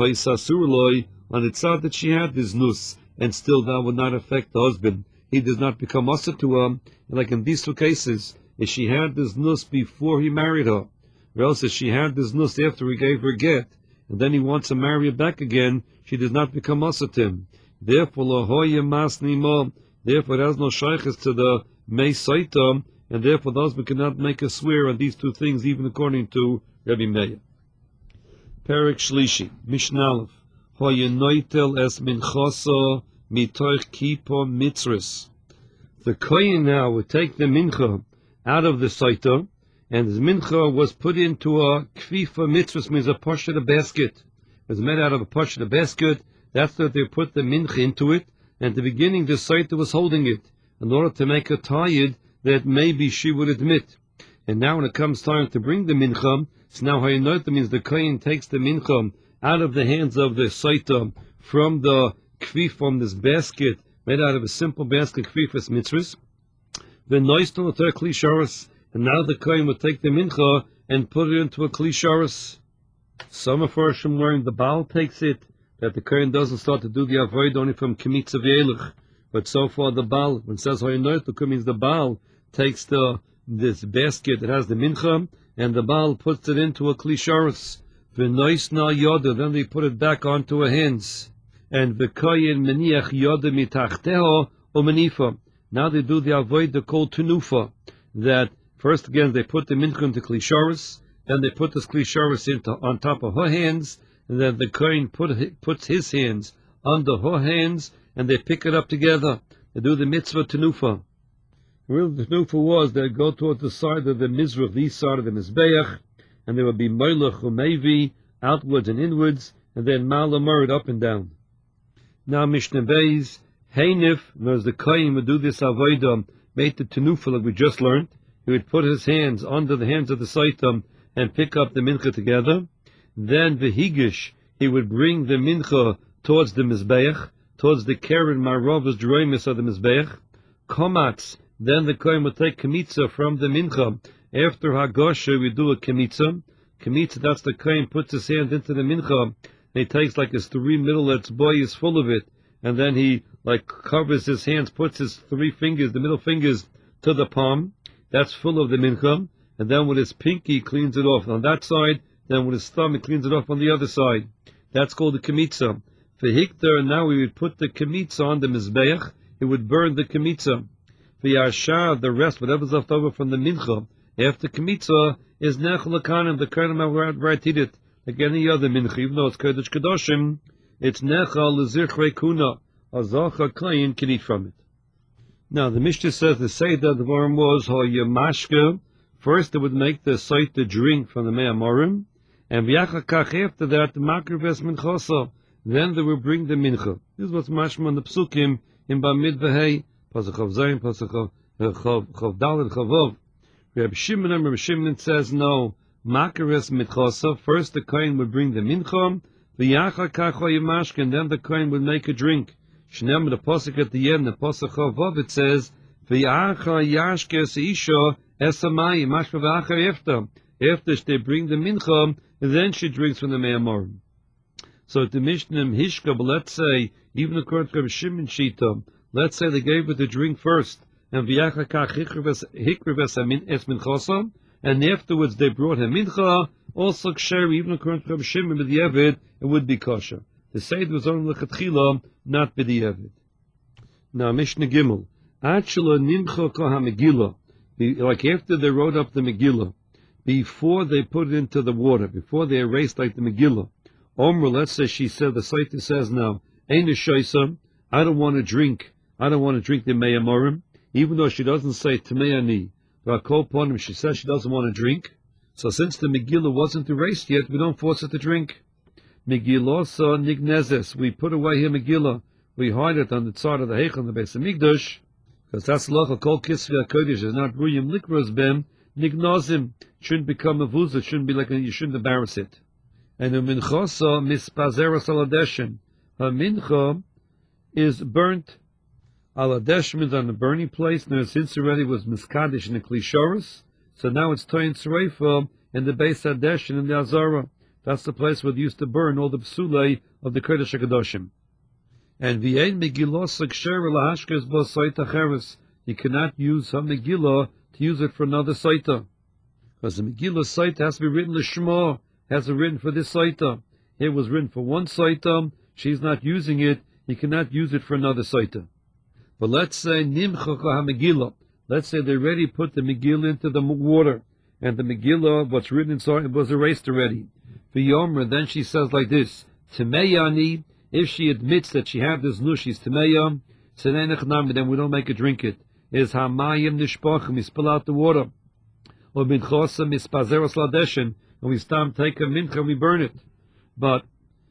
On its side that she had this nus, and still that would not affect the husband. He does not become asa to her. Like in these two cases, if she had this nus before he married her, or else if she had this nus after he gave her get, and then he wants to marry her back again, she does not become asa to him. Therefore, it has no shaykhs to the may saita, and therefore the husband cannot make a swear on these two things, even according to Rabbi Meir. Perek Shlishi, Mishnah Aleph, Hoyenoitel es minchasa mitoich kippah mitzris. The kohen now would take the mincha out of the saita, and the mincha was put into a kfifa mitzris, means a poshet, a basket. It was made out of a poshet, a basket. That's what they put the mincha into it, and at the beginning the saita was holding it, in order to make her tired that maybe she would admit. And now when it comes time to bring the mincha, so now Hayanot means the kohen takes the mincha out of the hands of the saita from the kfif, from this basket made out of a simple basket, kfifas mitzvahs. The noiston to a kli sharos, and now the kohen would take the mincha and put it into a kli sharos. Some of Farshim learned the Baal takes it, that the kohen doesn't start to do the avoid only from kimitza v'elech. But so far the Baal, when it says Hayanot, it means the Baal takes this basket that has the mincha, and the Baal puts it into a kli sharos. V'noisna yoda, then they put it back onto her hands. And v'koyin meniach yoda mitachteho o menifa. Now they do the avodah called tenufa. That first again they put the mincha into kli sharos, then they put this kli sharos on top of her hands, and then the kohen puts his hands under her hands, and they pick it up together. They do the mitzvah tenufa. Really, the tenufa was they go towards the side of the mizrach, the east side of the mizbeach, and there would be moilach umevi, outwards and inwards, and then malamur up and down. Now Mishnah Beis, Heinif, whereas the kohen would do this avodah, made the tenufa like we just learned. He would put his hands under the hands of the saitam and pick up the mincha together. Then Vehigish, he would bring the mincha towards the mizbeach, towards the keren maravas droimus of the mizbeach. Komatz, then the kohen would take kemitza from the mincha. After Hagosha, we do a kemitza. Kemitza, that's the kohen puts his hand into the mincha, and he takes like his three middle boy is full of it, and then he like covers his hands, puts his three fingers, the middle fingers, to the palm. That's full of the mincha, and then with his pinky cleans it off on that side, then with his thumb he cleans it off on the other side. That's called the kemitza. For Hikter, now we would put the kemitza on the mizbeach, he would burn the kemitza. For Yashar, the rest, whatever's left over from the mincha, after kemitza, is nechel akanim, the kohen right eat it, like any other mincha, even though it's kodesh kedoshim, it's nechel lezichrei kuna, a zacha kohen can eat from it. Now the Mishnah says the Seder the worm was hoyamashke. First they would make the site to drink from the mei amorim, and v'yachakach after that the makrives minchasa. Then they would bring the mincha. This is what's mashma on the psukim in Bamid V'hei, Pasuk Chav Zayin, Pasuk Chav Daled Chavov. Reb Shimon says no, makrives minchasa. First the kohen would bring the mincha, v'yachakach hoyamashke, and then the kohen would make a drink. Shneim, the pasuk at the end, the pasuk Chavav, it says, "V'yacha yashkes isha esamai mashma v'acha after." After they bring the mincha, and then she drinks from the mei amorim. So the Mishnah Hishka, but let's say, even according to Reb Shimon Shita, let's say they gave her the drink first, and v'yacha kach hikrives es minchasa, and afterwards they brought her mincha, also ksher, even according to Reb Shimon b'diavad, it would be kosher. The Seder was only lechatchila, not b'diavad. Now Mishnah Gimel, Achela nimcha ko ha-megillah, like after they wrote up the Megillah, before they put it into the water, before they erased like the Megillah, Omer, let's say she said, the Saita says now, Ein Shaisa, I don't want to drink the mei amorim, even though she doesn't say Tamei ani, but Kol she says she doesn't want to drink. So since the Megillah wasn't erased yet, we don't force her to drink. Megillah nignezes, we put away her Megillah, we hide it on the side of the Heichal, the Beis Hamikdash, because that's lacha kol kisvei hakodesh is not ruyim likros bem nignozim, shouldn't become a vuzah, shouldn't be like you shouldn't embarrass it. And the minchasa mispazeres aladeshin, her mincha is burnt. Aladeshin means on the burning place. Now since already was miskadish in the klishoros, so now it's toyin tzreifa in the Beis Hadeshin in the Azara. That's the place where they used to burn all the psulei of the Kodesh HaKadoshim. And v'yein Megillah s'ksher lahashkes bo saita cheres. You cannot use her Megillah to use it for another saita, because the Megillah saita has to be written l'shma, has to be written for this saita. It was written for one saita. She's not using it. You cannot use it for another saita. But let's say nimcha ha Megillah. Let's say they already put the Megillah into the water, and the Megillah, what's written inside, was erased already. V'yomer, then she says like this, Timeyani, if she admits that she had this nush, she's Timeya, then we don't make her drink it. Is Hamayim Nishpachim, we spill out the water. Or Minchosa Mispazeros Ladeshin, and we stop, take a mincha, and we burn it. But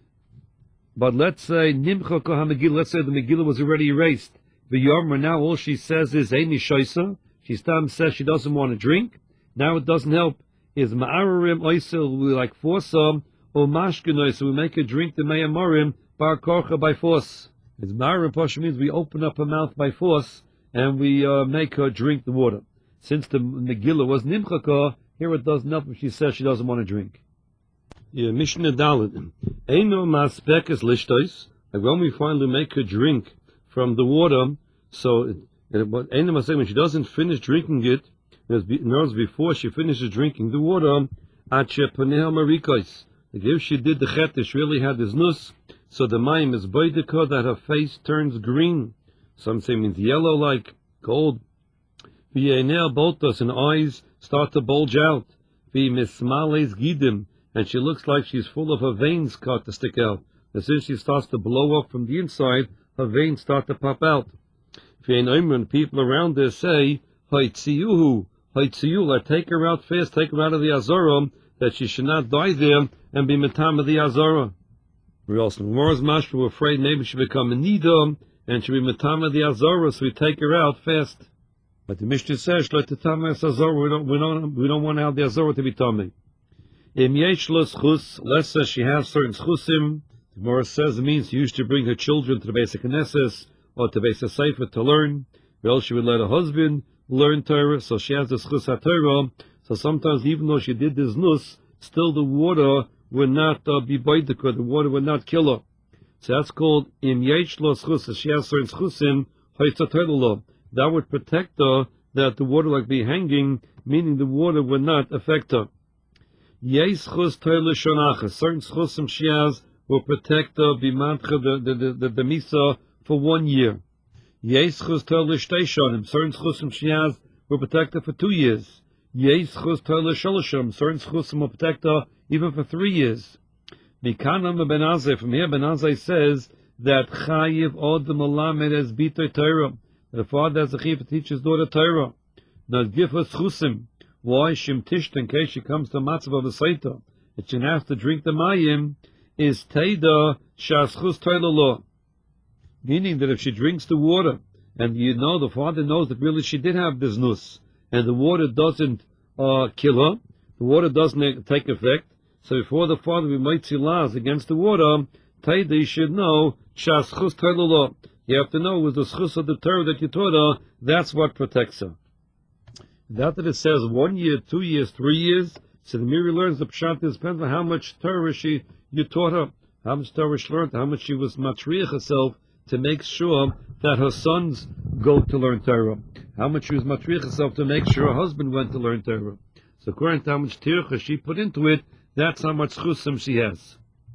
let's say Nimcha Koha Megillah, let's say the Megillah was already erased. V'yomer, now all she says is Eini Shoisa. She says she doesn't want to drink. Now it doesn't help. Is Ma'ararim Oisel, we like force or Mashkenoi, so we make her drink the Me'amorim Bar Korcha by force. It's Ma'ararim Pasha means we open up her mouth by force and we make her drink the water. Since the Megillah was Nimchaka, here it doesn't help if she says she doesn't want to drink. Yeah, Mishnah Dalet. Eino Maspekes Lishtois, like when we finally make her drink from the water, so when she doesn't finish drinking it, knows before she finishes drinking the water, like if she did the chetish, really had this nus, so the mayim is boidika that her face turns green. Some say means yellow like gold. V'yenei boltos, and eyes start to bulge out. V'mismales gidim, and she looks like she's full of her veins cut to stick out. As soon as she starts to blow up from the inside, her veins start to pop out. When people around her say, Haitziuhu, Haitziula, take her out fast, take her out of the Azorah, that she should not die there and be metam of the Azorah. We also, Mor's Mashra, we're afraid maybe she become a Nida and she be metam of the Azorah, so we take her out fast. But the Mishnah says, let the Tamas Azorah, we don't want to have the Azorah to be tummy. Im yesh lo schus, let's say she has certain schusim. The Gemara says it means she used to bring her children to the basic Knesset or to basic Sefer to learn. Or else she would let her husband learn Torah, so she has the schus HaTorah. So sometimes, even though she did this nus, still the water would not be boidika, the water would not kill her. So that's called im yesh lo schus. She has certain schusim, haitzatollah. That would protect her, that the water like be hanging, meaning the water would not affect her. Yes chus toile shonachas. Certain chusim she has will protect her b'mantcha the misa for 1 year. Yes chus toile shtei shonim. Certain chusim she has will protect her for 2 years. Yes chus toile sholashim. Certain chusim will protect her even for 3 years. Mikanam ben Azai. From here, Ben Azai says that chayiv od malamed as bitoy Torah. The father has a chiv to teach his daughter Torah. Not give her chusim. Why Shim Tisht, in case she comes to Matzav of the Saita, that she has to drink the Mayim, is Teida Shaschus Toilalo. Meaning that if she drinks the water, and the father knows that really she did have this nus, and the water doesn't kill her, the water doesn't take effect, so before the father be Moitzi Laz against the water, Teida, you should know Shaschus Toilalo. You have to know it was the schus of the Torah that you taught her, that's what protects her. That it says 1 year, 2 years, 3 years, so the Miri learns the Pshat depends on how much Torah you taught her, how much Torah she learned, how much she was matriach herself to make sure that her sons go to learn Torah, how much she was matriach herself to make sure her husband went to learn Torah. So according to how much tircha she put into it, that's how much chusim she has.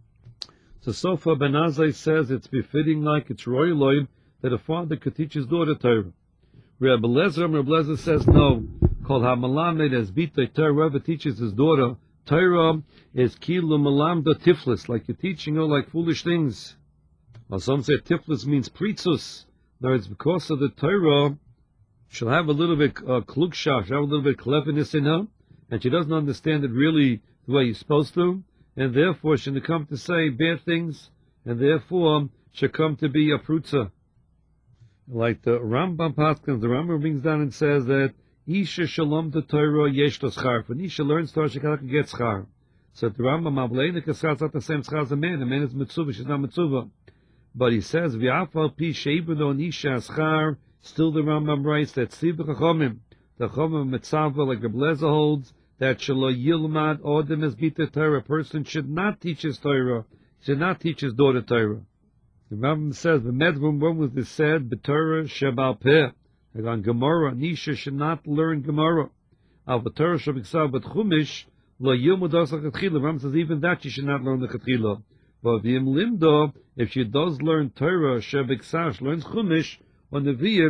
So far Ben Azai says it's befitting like it's royal that a father could teach his daughter Torah. Rabbi Lezer says no. Called Hamalamed as Bita Torah, whoever teaches his daughter Torah is Kilu Malamda Tiflis, like you're teaching her like foolish things. Or some say Tiflis means Pritzus. No, it's because of the Torah, she'll have a little bit klugsha, she'll have a little bit cleverness in her, and she doesn't understand it really the way you're supposed to, and therefore she'll come to say bad things, and therefore she'll come to be a prutza. Like the Rambam Paskins, the Rambam brings down and says that Isha Shalom the Torah yesh to schar. When Isha learns Torah, she can get schar. So the Rambam Mableinik is not the same schar as a man. A man is mitzvah, she's not mitzvah. But he says v'afal pi sheibun on Isha schar. Still, the Rambam writes that Siv Chachamim, the Chachamim mitzvah, like the Blazer holds, that Shelo Yilmad Odem es Bita Torah. A person should not teach his Torah, should not teach his daughter Torah. The Rambam says, the Medrum, when was this said? B'Torah Shebal Peh. Like on Gemara, Nisha should not learn Gemara. Al B'Torah Shebiksav, but Chumish, Lo Yilmud Asa Chetchila. Rambam says, even that she should not learn the Chetchila. But V'im Limdo, if she does learn Torah Shebiksav, she learns Chumish, or Nevi'im,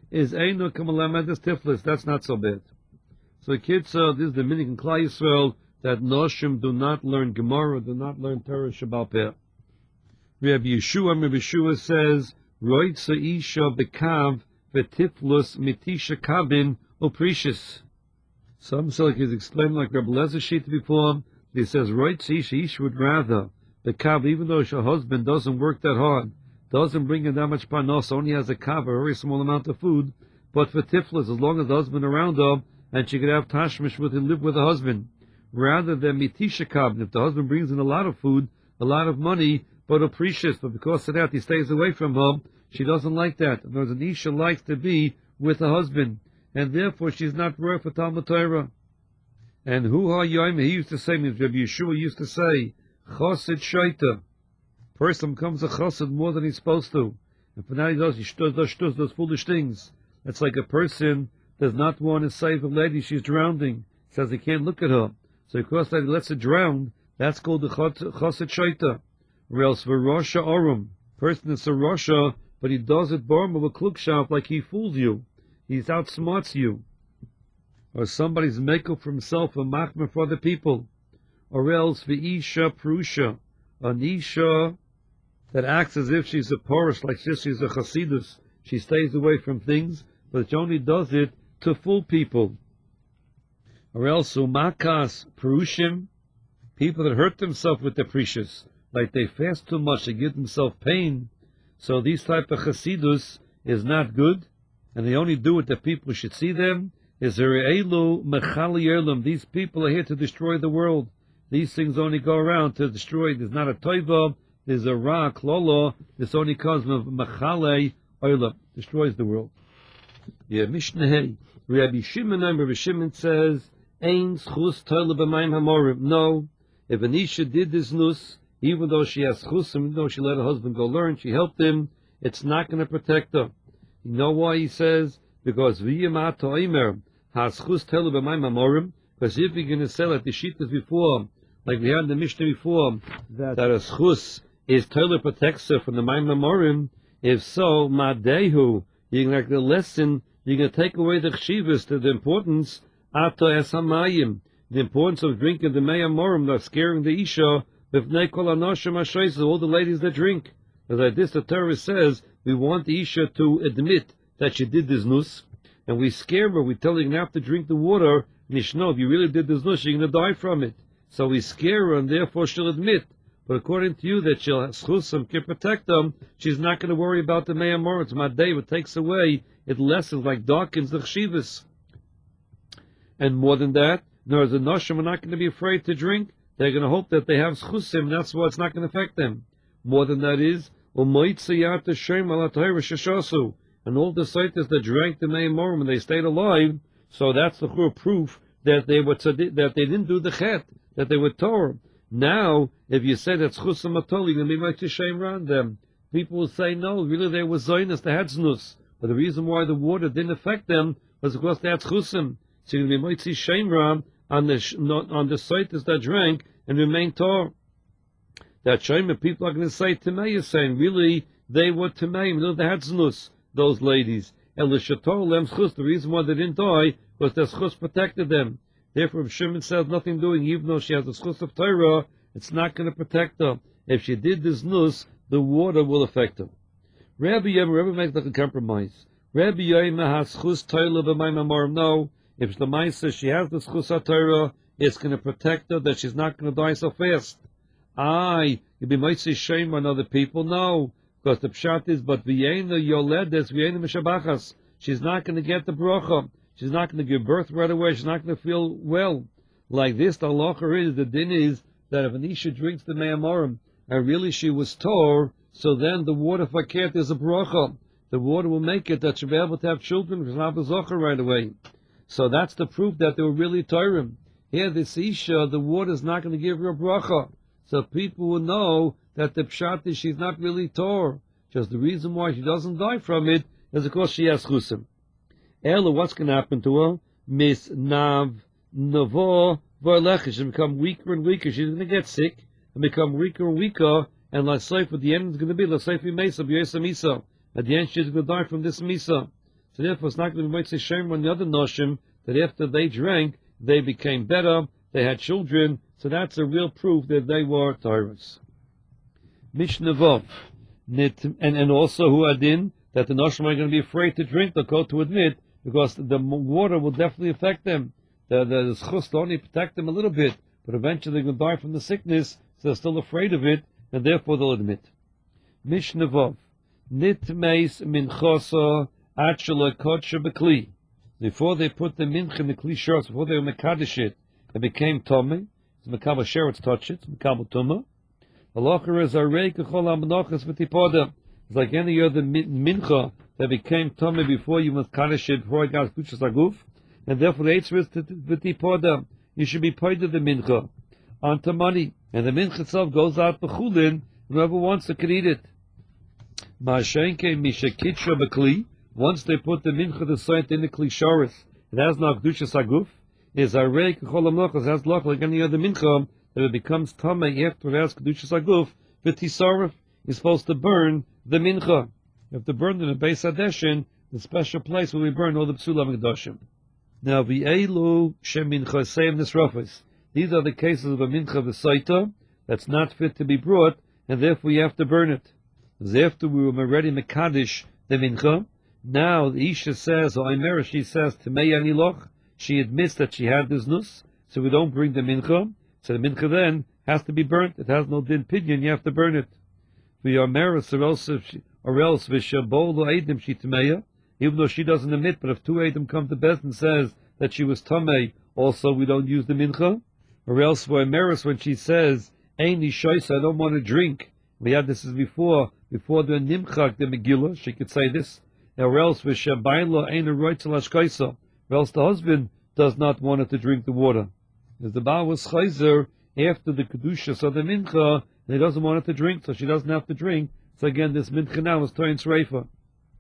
is Eino Kamalamedes Tiflis. That's not so bad. So kids, this is the minig in Klal Yisrael that Noshim do not learn Gemara, do not learn Torah Shabbal Peh. Rabbi Yeshua says, Roitza Isha Bekav Vetiflus Mitisha Kabin Oprecious. Some say like he's explained like Rabbi Lezer Shita before. He says, Roitza Isha would rather Bekav, even though her husband doesn't work that hard, doesn't bring in that much panos, only has a kav, a very small amount of food, but for tiflis, as long as the husband around her, and she could have tashmish with and live with the husband, rather than mitisha kav, if the husband brings in a lot of food, a lot of money, but appreciates, but because of that he stays away from her, she doesn't like that. In other words, an isha likes to be with the husband, and therefore she's not rare for Talmud Torah. And hu ha yoim, he used to say, Rabbi Yeshua used to say, chosid shaita. Person becomes a chassid more than he's supposed to. And for now he does foolish things. It's like a person does not want to save a lady, she's drowning. Says he can't look at her. So because that he lets her drown, that's called the chassid shaita. Or else for Rasha Arum. Person is a Rasha, but he does it barma with klukshaf like he fools you. He outsmarts you. Or somebody's makeup for himself a machmer for other people. Or else for Isha Prusha. An Isha that acts as if she's a porish, like she's a chassidus. She stays away from things, but she only does it to fool people. Or else umakas perushim, people that hurt themselves with the precious, like they fast too much, they give themselves pain. So these type of chassidus is not good, and they only do it that people should see them. Is elu mechali erlam. These people are here to destroy the world. These things only go around to destroy. There's not a toiva. There's a ra, klolo, this only comes of machale oila, destroys the world. Yeah, Mishnah Hey. Rabbi Shimon says, Ein schus toile b'mayim hamorim. No, if an isha did this nus, even though she has chus, even though she let her husband go learn, she helped him, it's not going to protect her. You know why he says? Because v'yimah to'imer, has chus toile b'mayim hamorim, because if you're going to sell it, the shittas before, like we had in the Mishnah before, that a schus is toilet protects her from the Mayim Hamorim. If so, Madehu, you can like the lesson, you can take away the chshivas to the importance, Ato Esamayim, the importance of drinking the Mayim Hamorim, of scaring the Isha, B'fnei Kol Anoshim HaShoyses, all the ladies that drink. As like this, the Torah says, we want the Isha to admit that she did this nus, and we scare her, we tell her you have to drink the water, Nishno, if you really did this nus, you're going to die from it. So we scare her, and therefore she'll admit. But according to you, that she'll schusam can protect them, she's not going to worry about the Mayamor. It's Madei, it takes away, it lessens, like darkens the chshivas. And more than that, the Noshim are not going to be afraid to drink. They're going to hope that they have schusim, that's why it's not going to affect them. More than that is, and all the Saitas that drank the Mayamor when they stayed alive, so that's the proof that they were that they didn't do the chet, that they were Torah. Now, if you say that's chusam atol, you're going to be like to shame around them. People will say, no, really they were zoinus, they had znus. But the reason why the water didn't affect them was because they had chusam. So you're going to be like shame around on the saitas that drank and remained Torah. That shame, people are going to say, Tamei is saying, really, they were Tamei, no, they had znus, those ladies. And the reason why they didn't die was that chus protected them. Therefore, if Shimon says nothing doing, even though she has a schus of Torah, it's not going to protect her. If she did this nus, the water will affect her. Rabbi makes like a compromise. Rabbi Yoima has schus Torah b'mayim hamorim. No, if the Mai says she has the schus of Torah, it's going to protect her, that she's not going to die so fast. You'd be might say shame on other people. No, because the pshat is, but v'yeina yoledes v'yeina mishabachas. She's not going to get the bracha. She's not going to give birth right away. She's not going to feel well. Like this, the halacha is, the din is, that if an isha drinks the Mayamarim, and really she was tor, so then the water fakert is a bracha. The water will make it that she'll be able to have children, because she'll have a zocher right away. So that's the proof that they were really torim. Here, this isha, the water is not going to give her a bracha. So people will know that the pshat is she's not really tor. Just the reason why she doesn't die from it is because she has chusim. Ella, what's going to happen to her? Miss Nav Navo Varlech. She'll become weaker and weaker. She's going to get sick and become weaker and weaker. And let's say for the end, it's going to be let's say for Mesa, Misa. At the end, she's going to die from this Misa. So therefore, it's not going to be mitzvah shem on the other noshim that after they drank, they became better, they had children. So that's a real proof that they were Taurus. Mishnah Vav. And also who adin that the noshim are going to be afraid to drink the coat to admit because the water will definitely affect them. The schus only protect them a little bit, but eventually they're going to die from the sickness, so they're still afraid of it, and therefore they'll admit. Mishnah Vav. Nitmeis minchosa actually kodsha bekli. Before they put the mincha in the kli sheretz, before they were mekadesh it, it became tummy. It's mekabel sheretz touch it, it's mekabel tumah. Halacha is arei kechol hamenochas v'tipoda. It's like any other mincha that became tummy before you mekadesh it, before it got kuchas aguf, and therefore the eitzah is v'tipoda. You should be paid to the mincha onto money, and the mincha itself goes out b'chulin. Whoever wants to can eat it. Ma'ashenke mishakitsha bekli. Once they put the mincha the site in the kli sharis, it has no kedushas aguf. Is arei kechol hamenochas has loch like any other mincha that it becomes tamei after it has kedushas aguf. V'tisarif is supposed to burn the mincha. You have to burn it in a Beis Hadeshin, the special place where we burn all the psulam kedoshim. Now v'elu shem mincha seim nisrafis. These are the cases of a mincha v'saita that's not fit to be brought, and therefore you have to burn it. Because after we were already mekadesh the mincha, now the Isha says, or Imera, she says, Temei Aniloch, she admits that she had this nus, so we don't bring the mincha, so the mincha then has to be burnt. It has no din pidyon, you have to burn it. For your Meris, or else Vishabolo Eidim she Temeya, even though she doesn't admit, but if two Eidim come to Beth and says that she was Tamei, also we don't use the mincha. Or else for Meris, when she says, Eini Shoysa, I don't want to drink. We had this before the Nimchak, the Megillah, she could say this. Or else Vishabayla Eina Roitzel Ashkaisa, or else the husband does not want her to drink the water. As the Baal was Chayzer after the Kedushas of the Mincha, and he doesn't want her to drink, so she doesn't have to drink. So again, this Mincha now is Toyin Sreifa.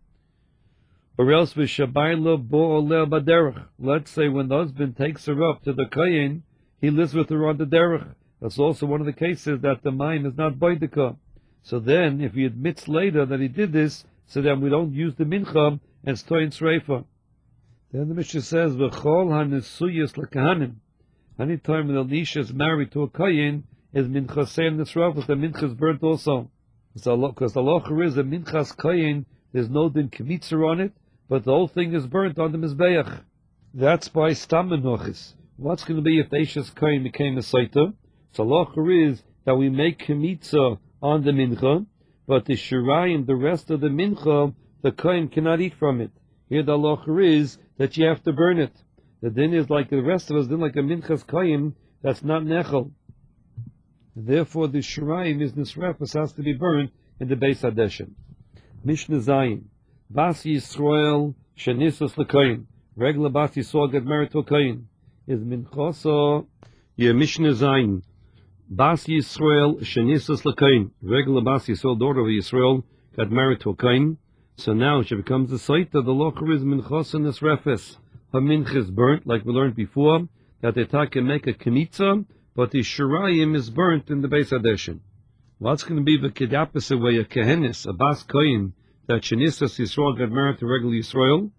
Or else Vishabayla Bo'oleh Baderech. Let's say when the husband takes her up to the Kayin, he lives with her on the Derech. That's also one of the cases that the Maim is not Baidika. So then, if he admits later that he did this, so then we don't use the mincha and it's toyin sreifa. Then the Mishnah says, "V'chol hanesuyas lekahanim." Anytime when the Isha is married to a kayin, is mincha seim nesrafos. The mincha is burnt also. Because the locher is a minchas kayin. There's no din kmitzer on it, but the whole thing is burnt on the mizbeach. That's by stam menochis. What's going to be if the Isha's kayin became a saita? So locher is that we make kmitzer on the mincha, but the shirayim, the rest of the mincha, the kohen cannot eat from it. Here the halacha is that you have to burn it. The din is like the rest of us, din like a minchas kohen, that's not nechel. Therefore the shirayim is nisrefus, has to be burned in the Beis Hadeshin. Mishnah Zayin. Bas Yisrael shenisus lekohen. Regular Bas Yisrael get married to a kohen. Is minchoso, Mishnah Zayin. Bas Yisrael shenisus lekohen. Regular Bas Yisrael, daughter of Yisrael, got married to a kohen. So now she becomes the saita. The locher is minchos and nesrefes. Her minch is burnt, like we learned before, that the ta can make a kemitza, but the shirayim is burnt in the Beis Hadeshin. What's going to be the kedapis way a kehenis, a bas kohen, that shenisus Yisrael got married to regular Yisrael,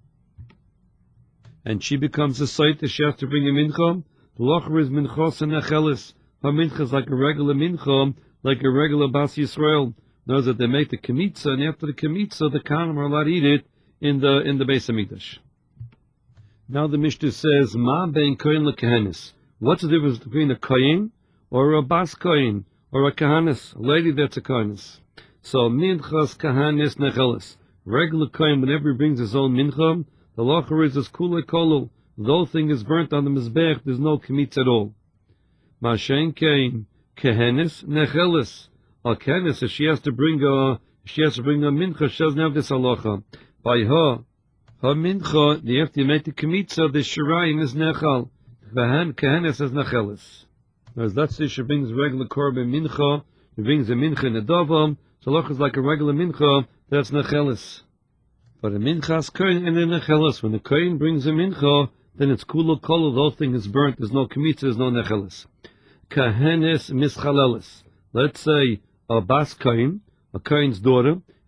and she becomes a saita. She has to bring a mincha. The locher is minchos and nechelis. Her mincha is like a regular mincha, like a regular Bas Yisrael. Knows that they make the kemitza, and after the kemitza, the kanim are allowed to eat it in the Beis Hamikdash. Now the Mishnah says, Ma ben kohen lekehenis. What's the difference between a kohen or a bas kohen or a kahanis, a lady that's a kahanis? So minchas kahanis nechelis. Regular kohen, whenever he brings his own mincha, the locher is as kule kolu. The whole thing is burnt on the mizbech. There's no kemitza at all. Mashen kein kehenis nechelis. A kehenis, if she has to bring a mincha, she doesn't have this halacha. By her mincha, you have to make the kemitza, the shirayim is nechal. Vahan kehenis is nechelis. Whereas let's say she brings regular korban mincha, she brings a mincha in a davam, so halacha is like a regular mincha, that's nechelis. But a mincha is kohen and a nechelis. When the kohen brings a mincha, then it's kula kolu, the whole thing is burnt, there's no kemitza, there's no nechelis. Kehenis mischalelis. Let's say a bas kohen, a kohen's daughter,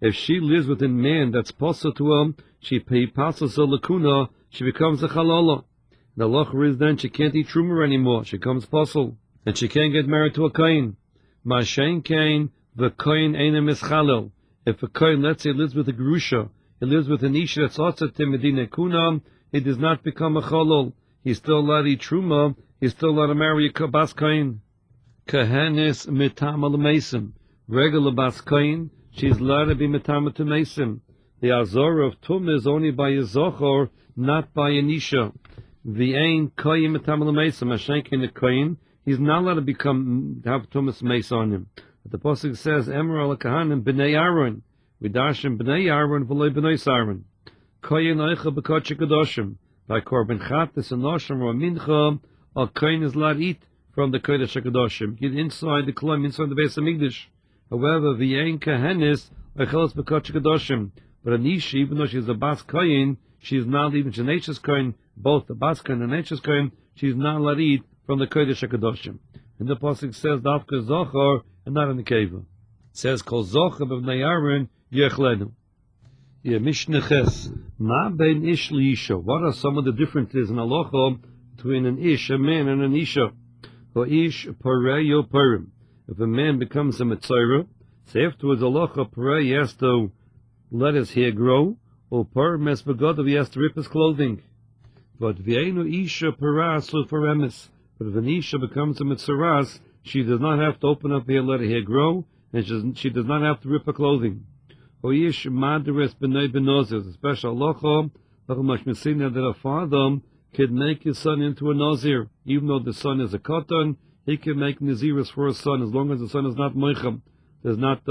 If she lives with a man that's possible to him, she passes a lakuna, she becomes a halala. The halacha is then she can't eat truma anymore. She becomes possible, and she can't get married to a kohen. Mashen kain the kohen einem is chalal. If a kohen, let's say, lives with a gerusha, he lives with an isha that's also medina kunam, he does not become a chalal. He's still allowed to eat truma. He's still allowed to marry a bas kohen. Kahanis mitam al mesim. Regular bas kohen, she's allowed to be mitam to mesim. The azor of tum is only by a zochor, not by an isha. The ain kohen mitam al mesim. Mashen kain the kohen, he's not allowed to have tumas meis on him. But the pasuk says, Emer al kahanim b'nei Aaron. We dash him b'nei Aaron v'loy b'nei Aaron. Kohen oicha b'kodesh kadoshim. By korban chatas and noshim or mincha, a kohen is allowed to eat from the kodesh kadoshim. Get inside the kloim, inside the Beis Hamikdash. However, the ain kahanis oichelas b'kodesh kadoshim. But an ishi, even though she's a bas kohen, she's not even she's kohen, both the bas kohen and nature's kohen, she's not allowed to eat from the kodesh kadoshim. And the pasuk says dafka zochar and not in the keva. It says kol zochar b'nei Aaron yechlenu. Yeah, Mishnah Ches. Ma bein ish li isha. What are some of the differences in halacha between an ish, a man, and an isha? For ish pareyo parim. If a man becomes a metzora, so afterwards halacha parei, he has to let his hair grow, or parim es begodav, he has to rip his clothing. But v'einu isha parasu faremis. But if an isha becomes a metzoras, she does not have to open up her, let her hair grow, and she does not have to rip her clothing. Oish madres b'nei benozir, a special halacha, that a father could make his son into a nazir. Even though the son is a katan, he can make naziris for his son, as long as the son is not moichem, does not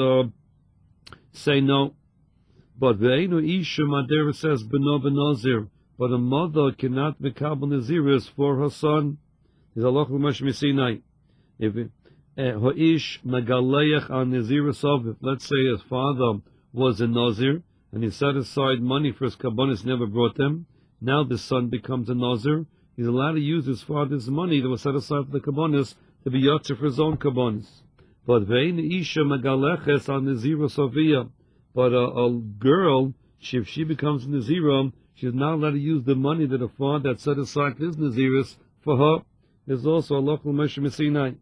say no. But ve'enu isha madera says b'no benozir, but a mother cannot make naziris for her son. Is halacha l'mash misinai. If hoish megaleich on naziris of, let's say his father was a nazir, and he set aside money for his kabbonis, never brought them. Now the son becomes a nazir. He's allowed to use his father's money that was set aside for the kabbonis to be yotzer for his own kabbonis. But vein isha megaleches on nazira sovia. But a girl, if she becomes a nazira, she's not allowed to use the money that her father had set aside for his naziris for her. There's also a local Moshe Messinai.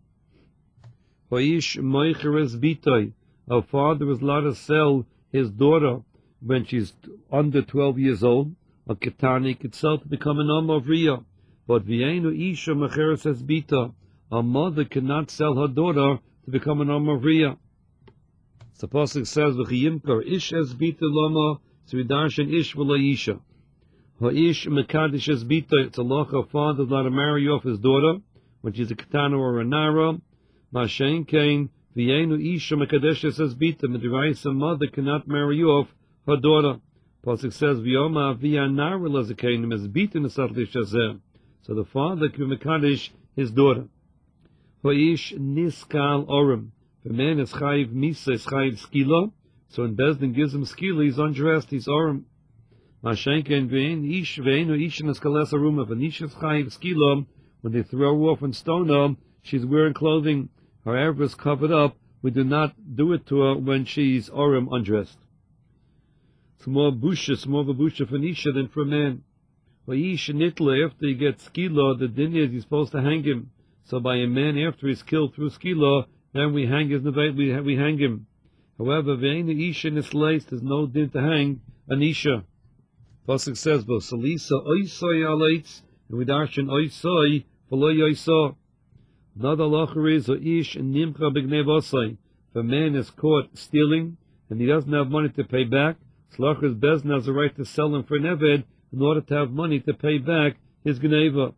Hoish moicheres bitoi. A father is allowed to sell his daughter when she's under 12 years old. A ketani could sell to become an Amma of Riyah. But v'yeinu isha mecheres es bita. A mother cannot sell her daughter to become an Amma of Riyah. The pasuk says v'chiyimkar ish es bita lama tzvidarshan ish v'la isha. Ha'ish mekadish es bita. It's a law of father allowed to marry off his daughter when she's a ketana or a nara. Mashen kain. V'yeinu isha mekadeshes es bita. Mediraisa mother cannot marry off her daughter. Pasuk says v'yoma aviyah nara lazakeinim es bita nesatlish hazeh. So the father can mekadish his daughter. Ha'ish niskal orim. If a man is chayiv misa, is chayiv skila. So when Bezdin gives him skila, he's undressed, he's orim. Mashen kain v'yeinu isha neskales arum. If an isha is chayiv skila, when they throw her off and stone her, she's wearing clothing. However, is covered up. We do not do it to her when she's orim undressed. It's more of a busha for an isha than for a man. For isha nitla, after he gets skila, the din is he's supposed to hang him. So by a man after he's killed through skila, then we hang his nevait, we hang him. However, ve'einu isha nislais, there's no din to hang an isha. Pasuk says, "Bo salisa oisoi alaitz," and we darshan oisoi v'lo yoisa. Another halacha is ish nimcha b'gnei v'osai. If a man is caught stealing and he doesn't have money to pay back, Slachas Bezdin has a right to sell him for an eved in order to have money to pay back his gneva.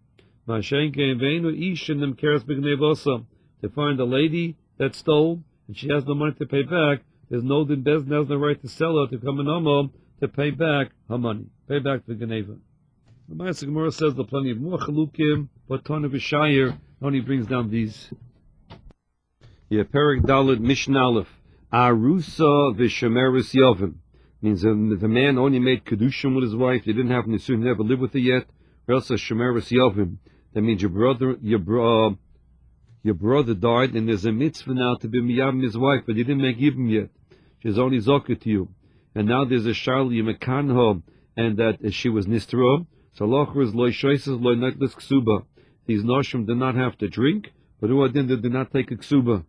To find a lady that stole and she has no money to pay back, there's no din Bezdin has no right to sell her to come an Amma to pay back her money, pay back the gneva. The Ma'aseh Gemara says there are plenty of more chalukim, but Tana B'Shayir only brings down these. Yeah, Perek Dalet Mishnah Aleph. Arusa v'shemeres yovim. Means the man only made kedushim with his wife. He didn't have nisuin, never lived with her yet. Or else a shemeres yovim. That means your brother died, and there's a mitzvah now to be miyavim his wife, but you didn't make yibim yet. She's only zoket to you. and now there's a Charlie Mekanho, and that she was Nistra. So Locher is Loy Shoises, Loy Neklis Ksuba. These Noshim did not have to drink, but Uadin did not take a Ksuba.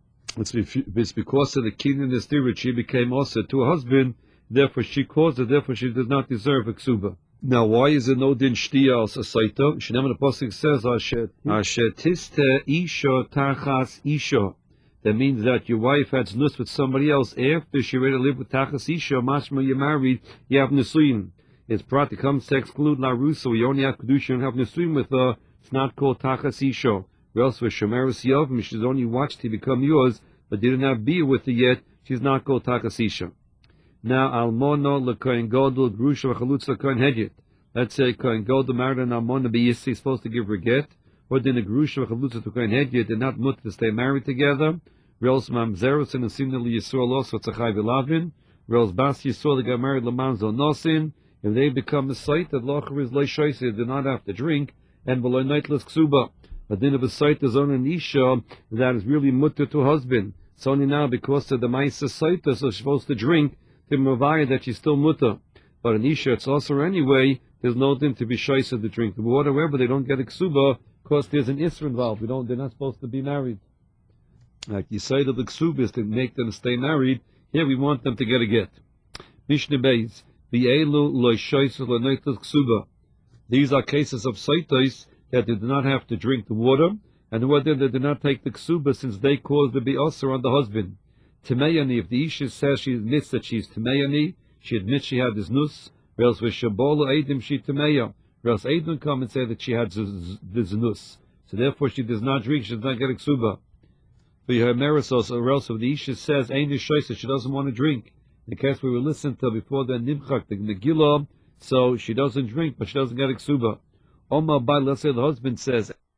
It's because of the king in the spirit she became also to a husband, therefore she caused it, therefore she does not deserve a Ksuba. Now, why is it no din shtia als a saita? Shneim the pasuk says, Asher tiste isha tachas isha. That means that your wife had znus with somebody else after she already lived with tachas isha. Mashma, you're married, you have nesuin. It's brought to come to exclude la rusa. You only have kedusha and have nesuin with her. It's not called tachas isha. Or else with shomeres yavim, she's only watched to become yours, but didn't have beer with her yet. She's not called tachas isha. Now, almono lekohen godel grusha v'chalutz lekohen hedyet. Let's say kohen godel married an almona b'yissi, he's supposed to give her get, or then a grusha v'chalutz lekohen hedyet, they're not mutter to stay married together. Reels mamzeros and asimna liyisrael also tzachai v'lavin. Reels bas yisrael they got married laman zonosin. If they become a site that locher is leishoise, they do not have to drink, and v'loy neitles ksuba. But then if a site is on an isha that is really mutter to husband, it's only now because of the ma'isa site, so she's supposed to drink. That she's still mutter, but an isha it's also anyway. There's no thing to be shaisa to drink the water. However, they don't get a ksuba because there's an isra involved. They're not supposed to be married. Like you say that the ksuba is to make them stay married. Here we want them to get a get. Mishnah Beis v'elu lo shaisa lo neitas ksuba. These are cases of saitais that they do not have to drink the water, and whether they do not take the ksuba since they caused to be usher on the husband. Temeyani, if the Isha says she admits that she's Temeyani, she admits she had this nus, or else with Shabola Eidim she Temeya, or else Eidim come and say that she had this nus. So therefore she does not drink, she does not get a ksuba. For her merisos, or else if the Isha says Ein Yishoisa, she doesn't want to drink. In case we will listen to before the Nimchak, the Megillah, so she doesn't drink, but she doesn't get a ksuba. Omar Bai, let's say the husband says,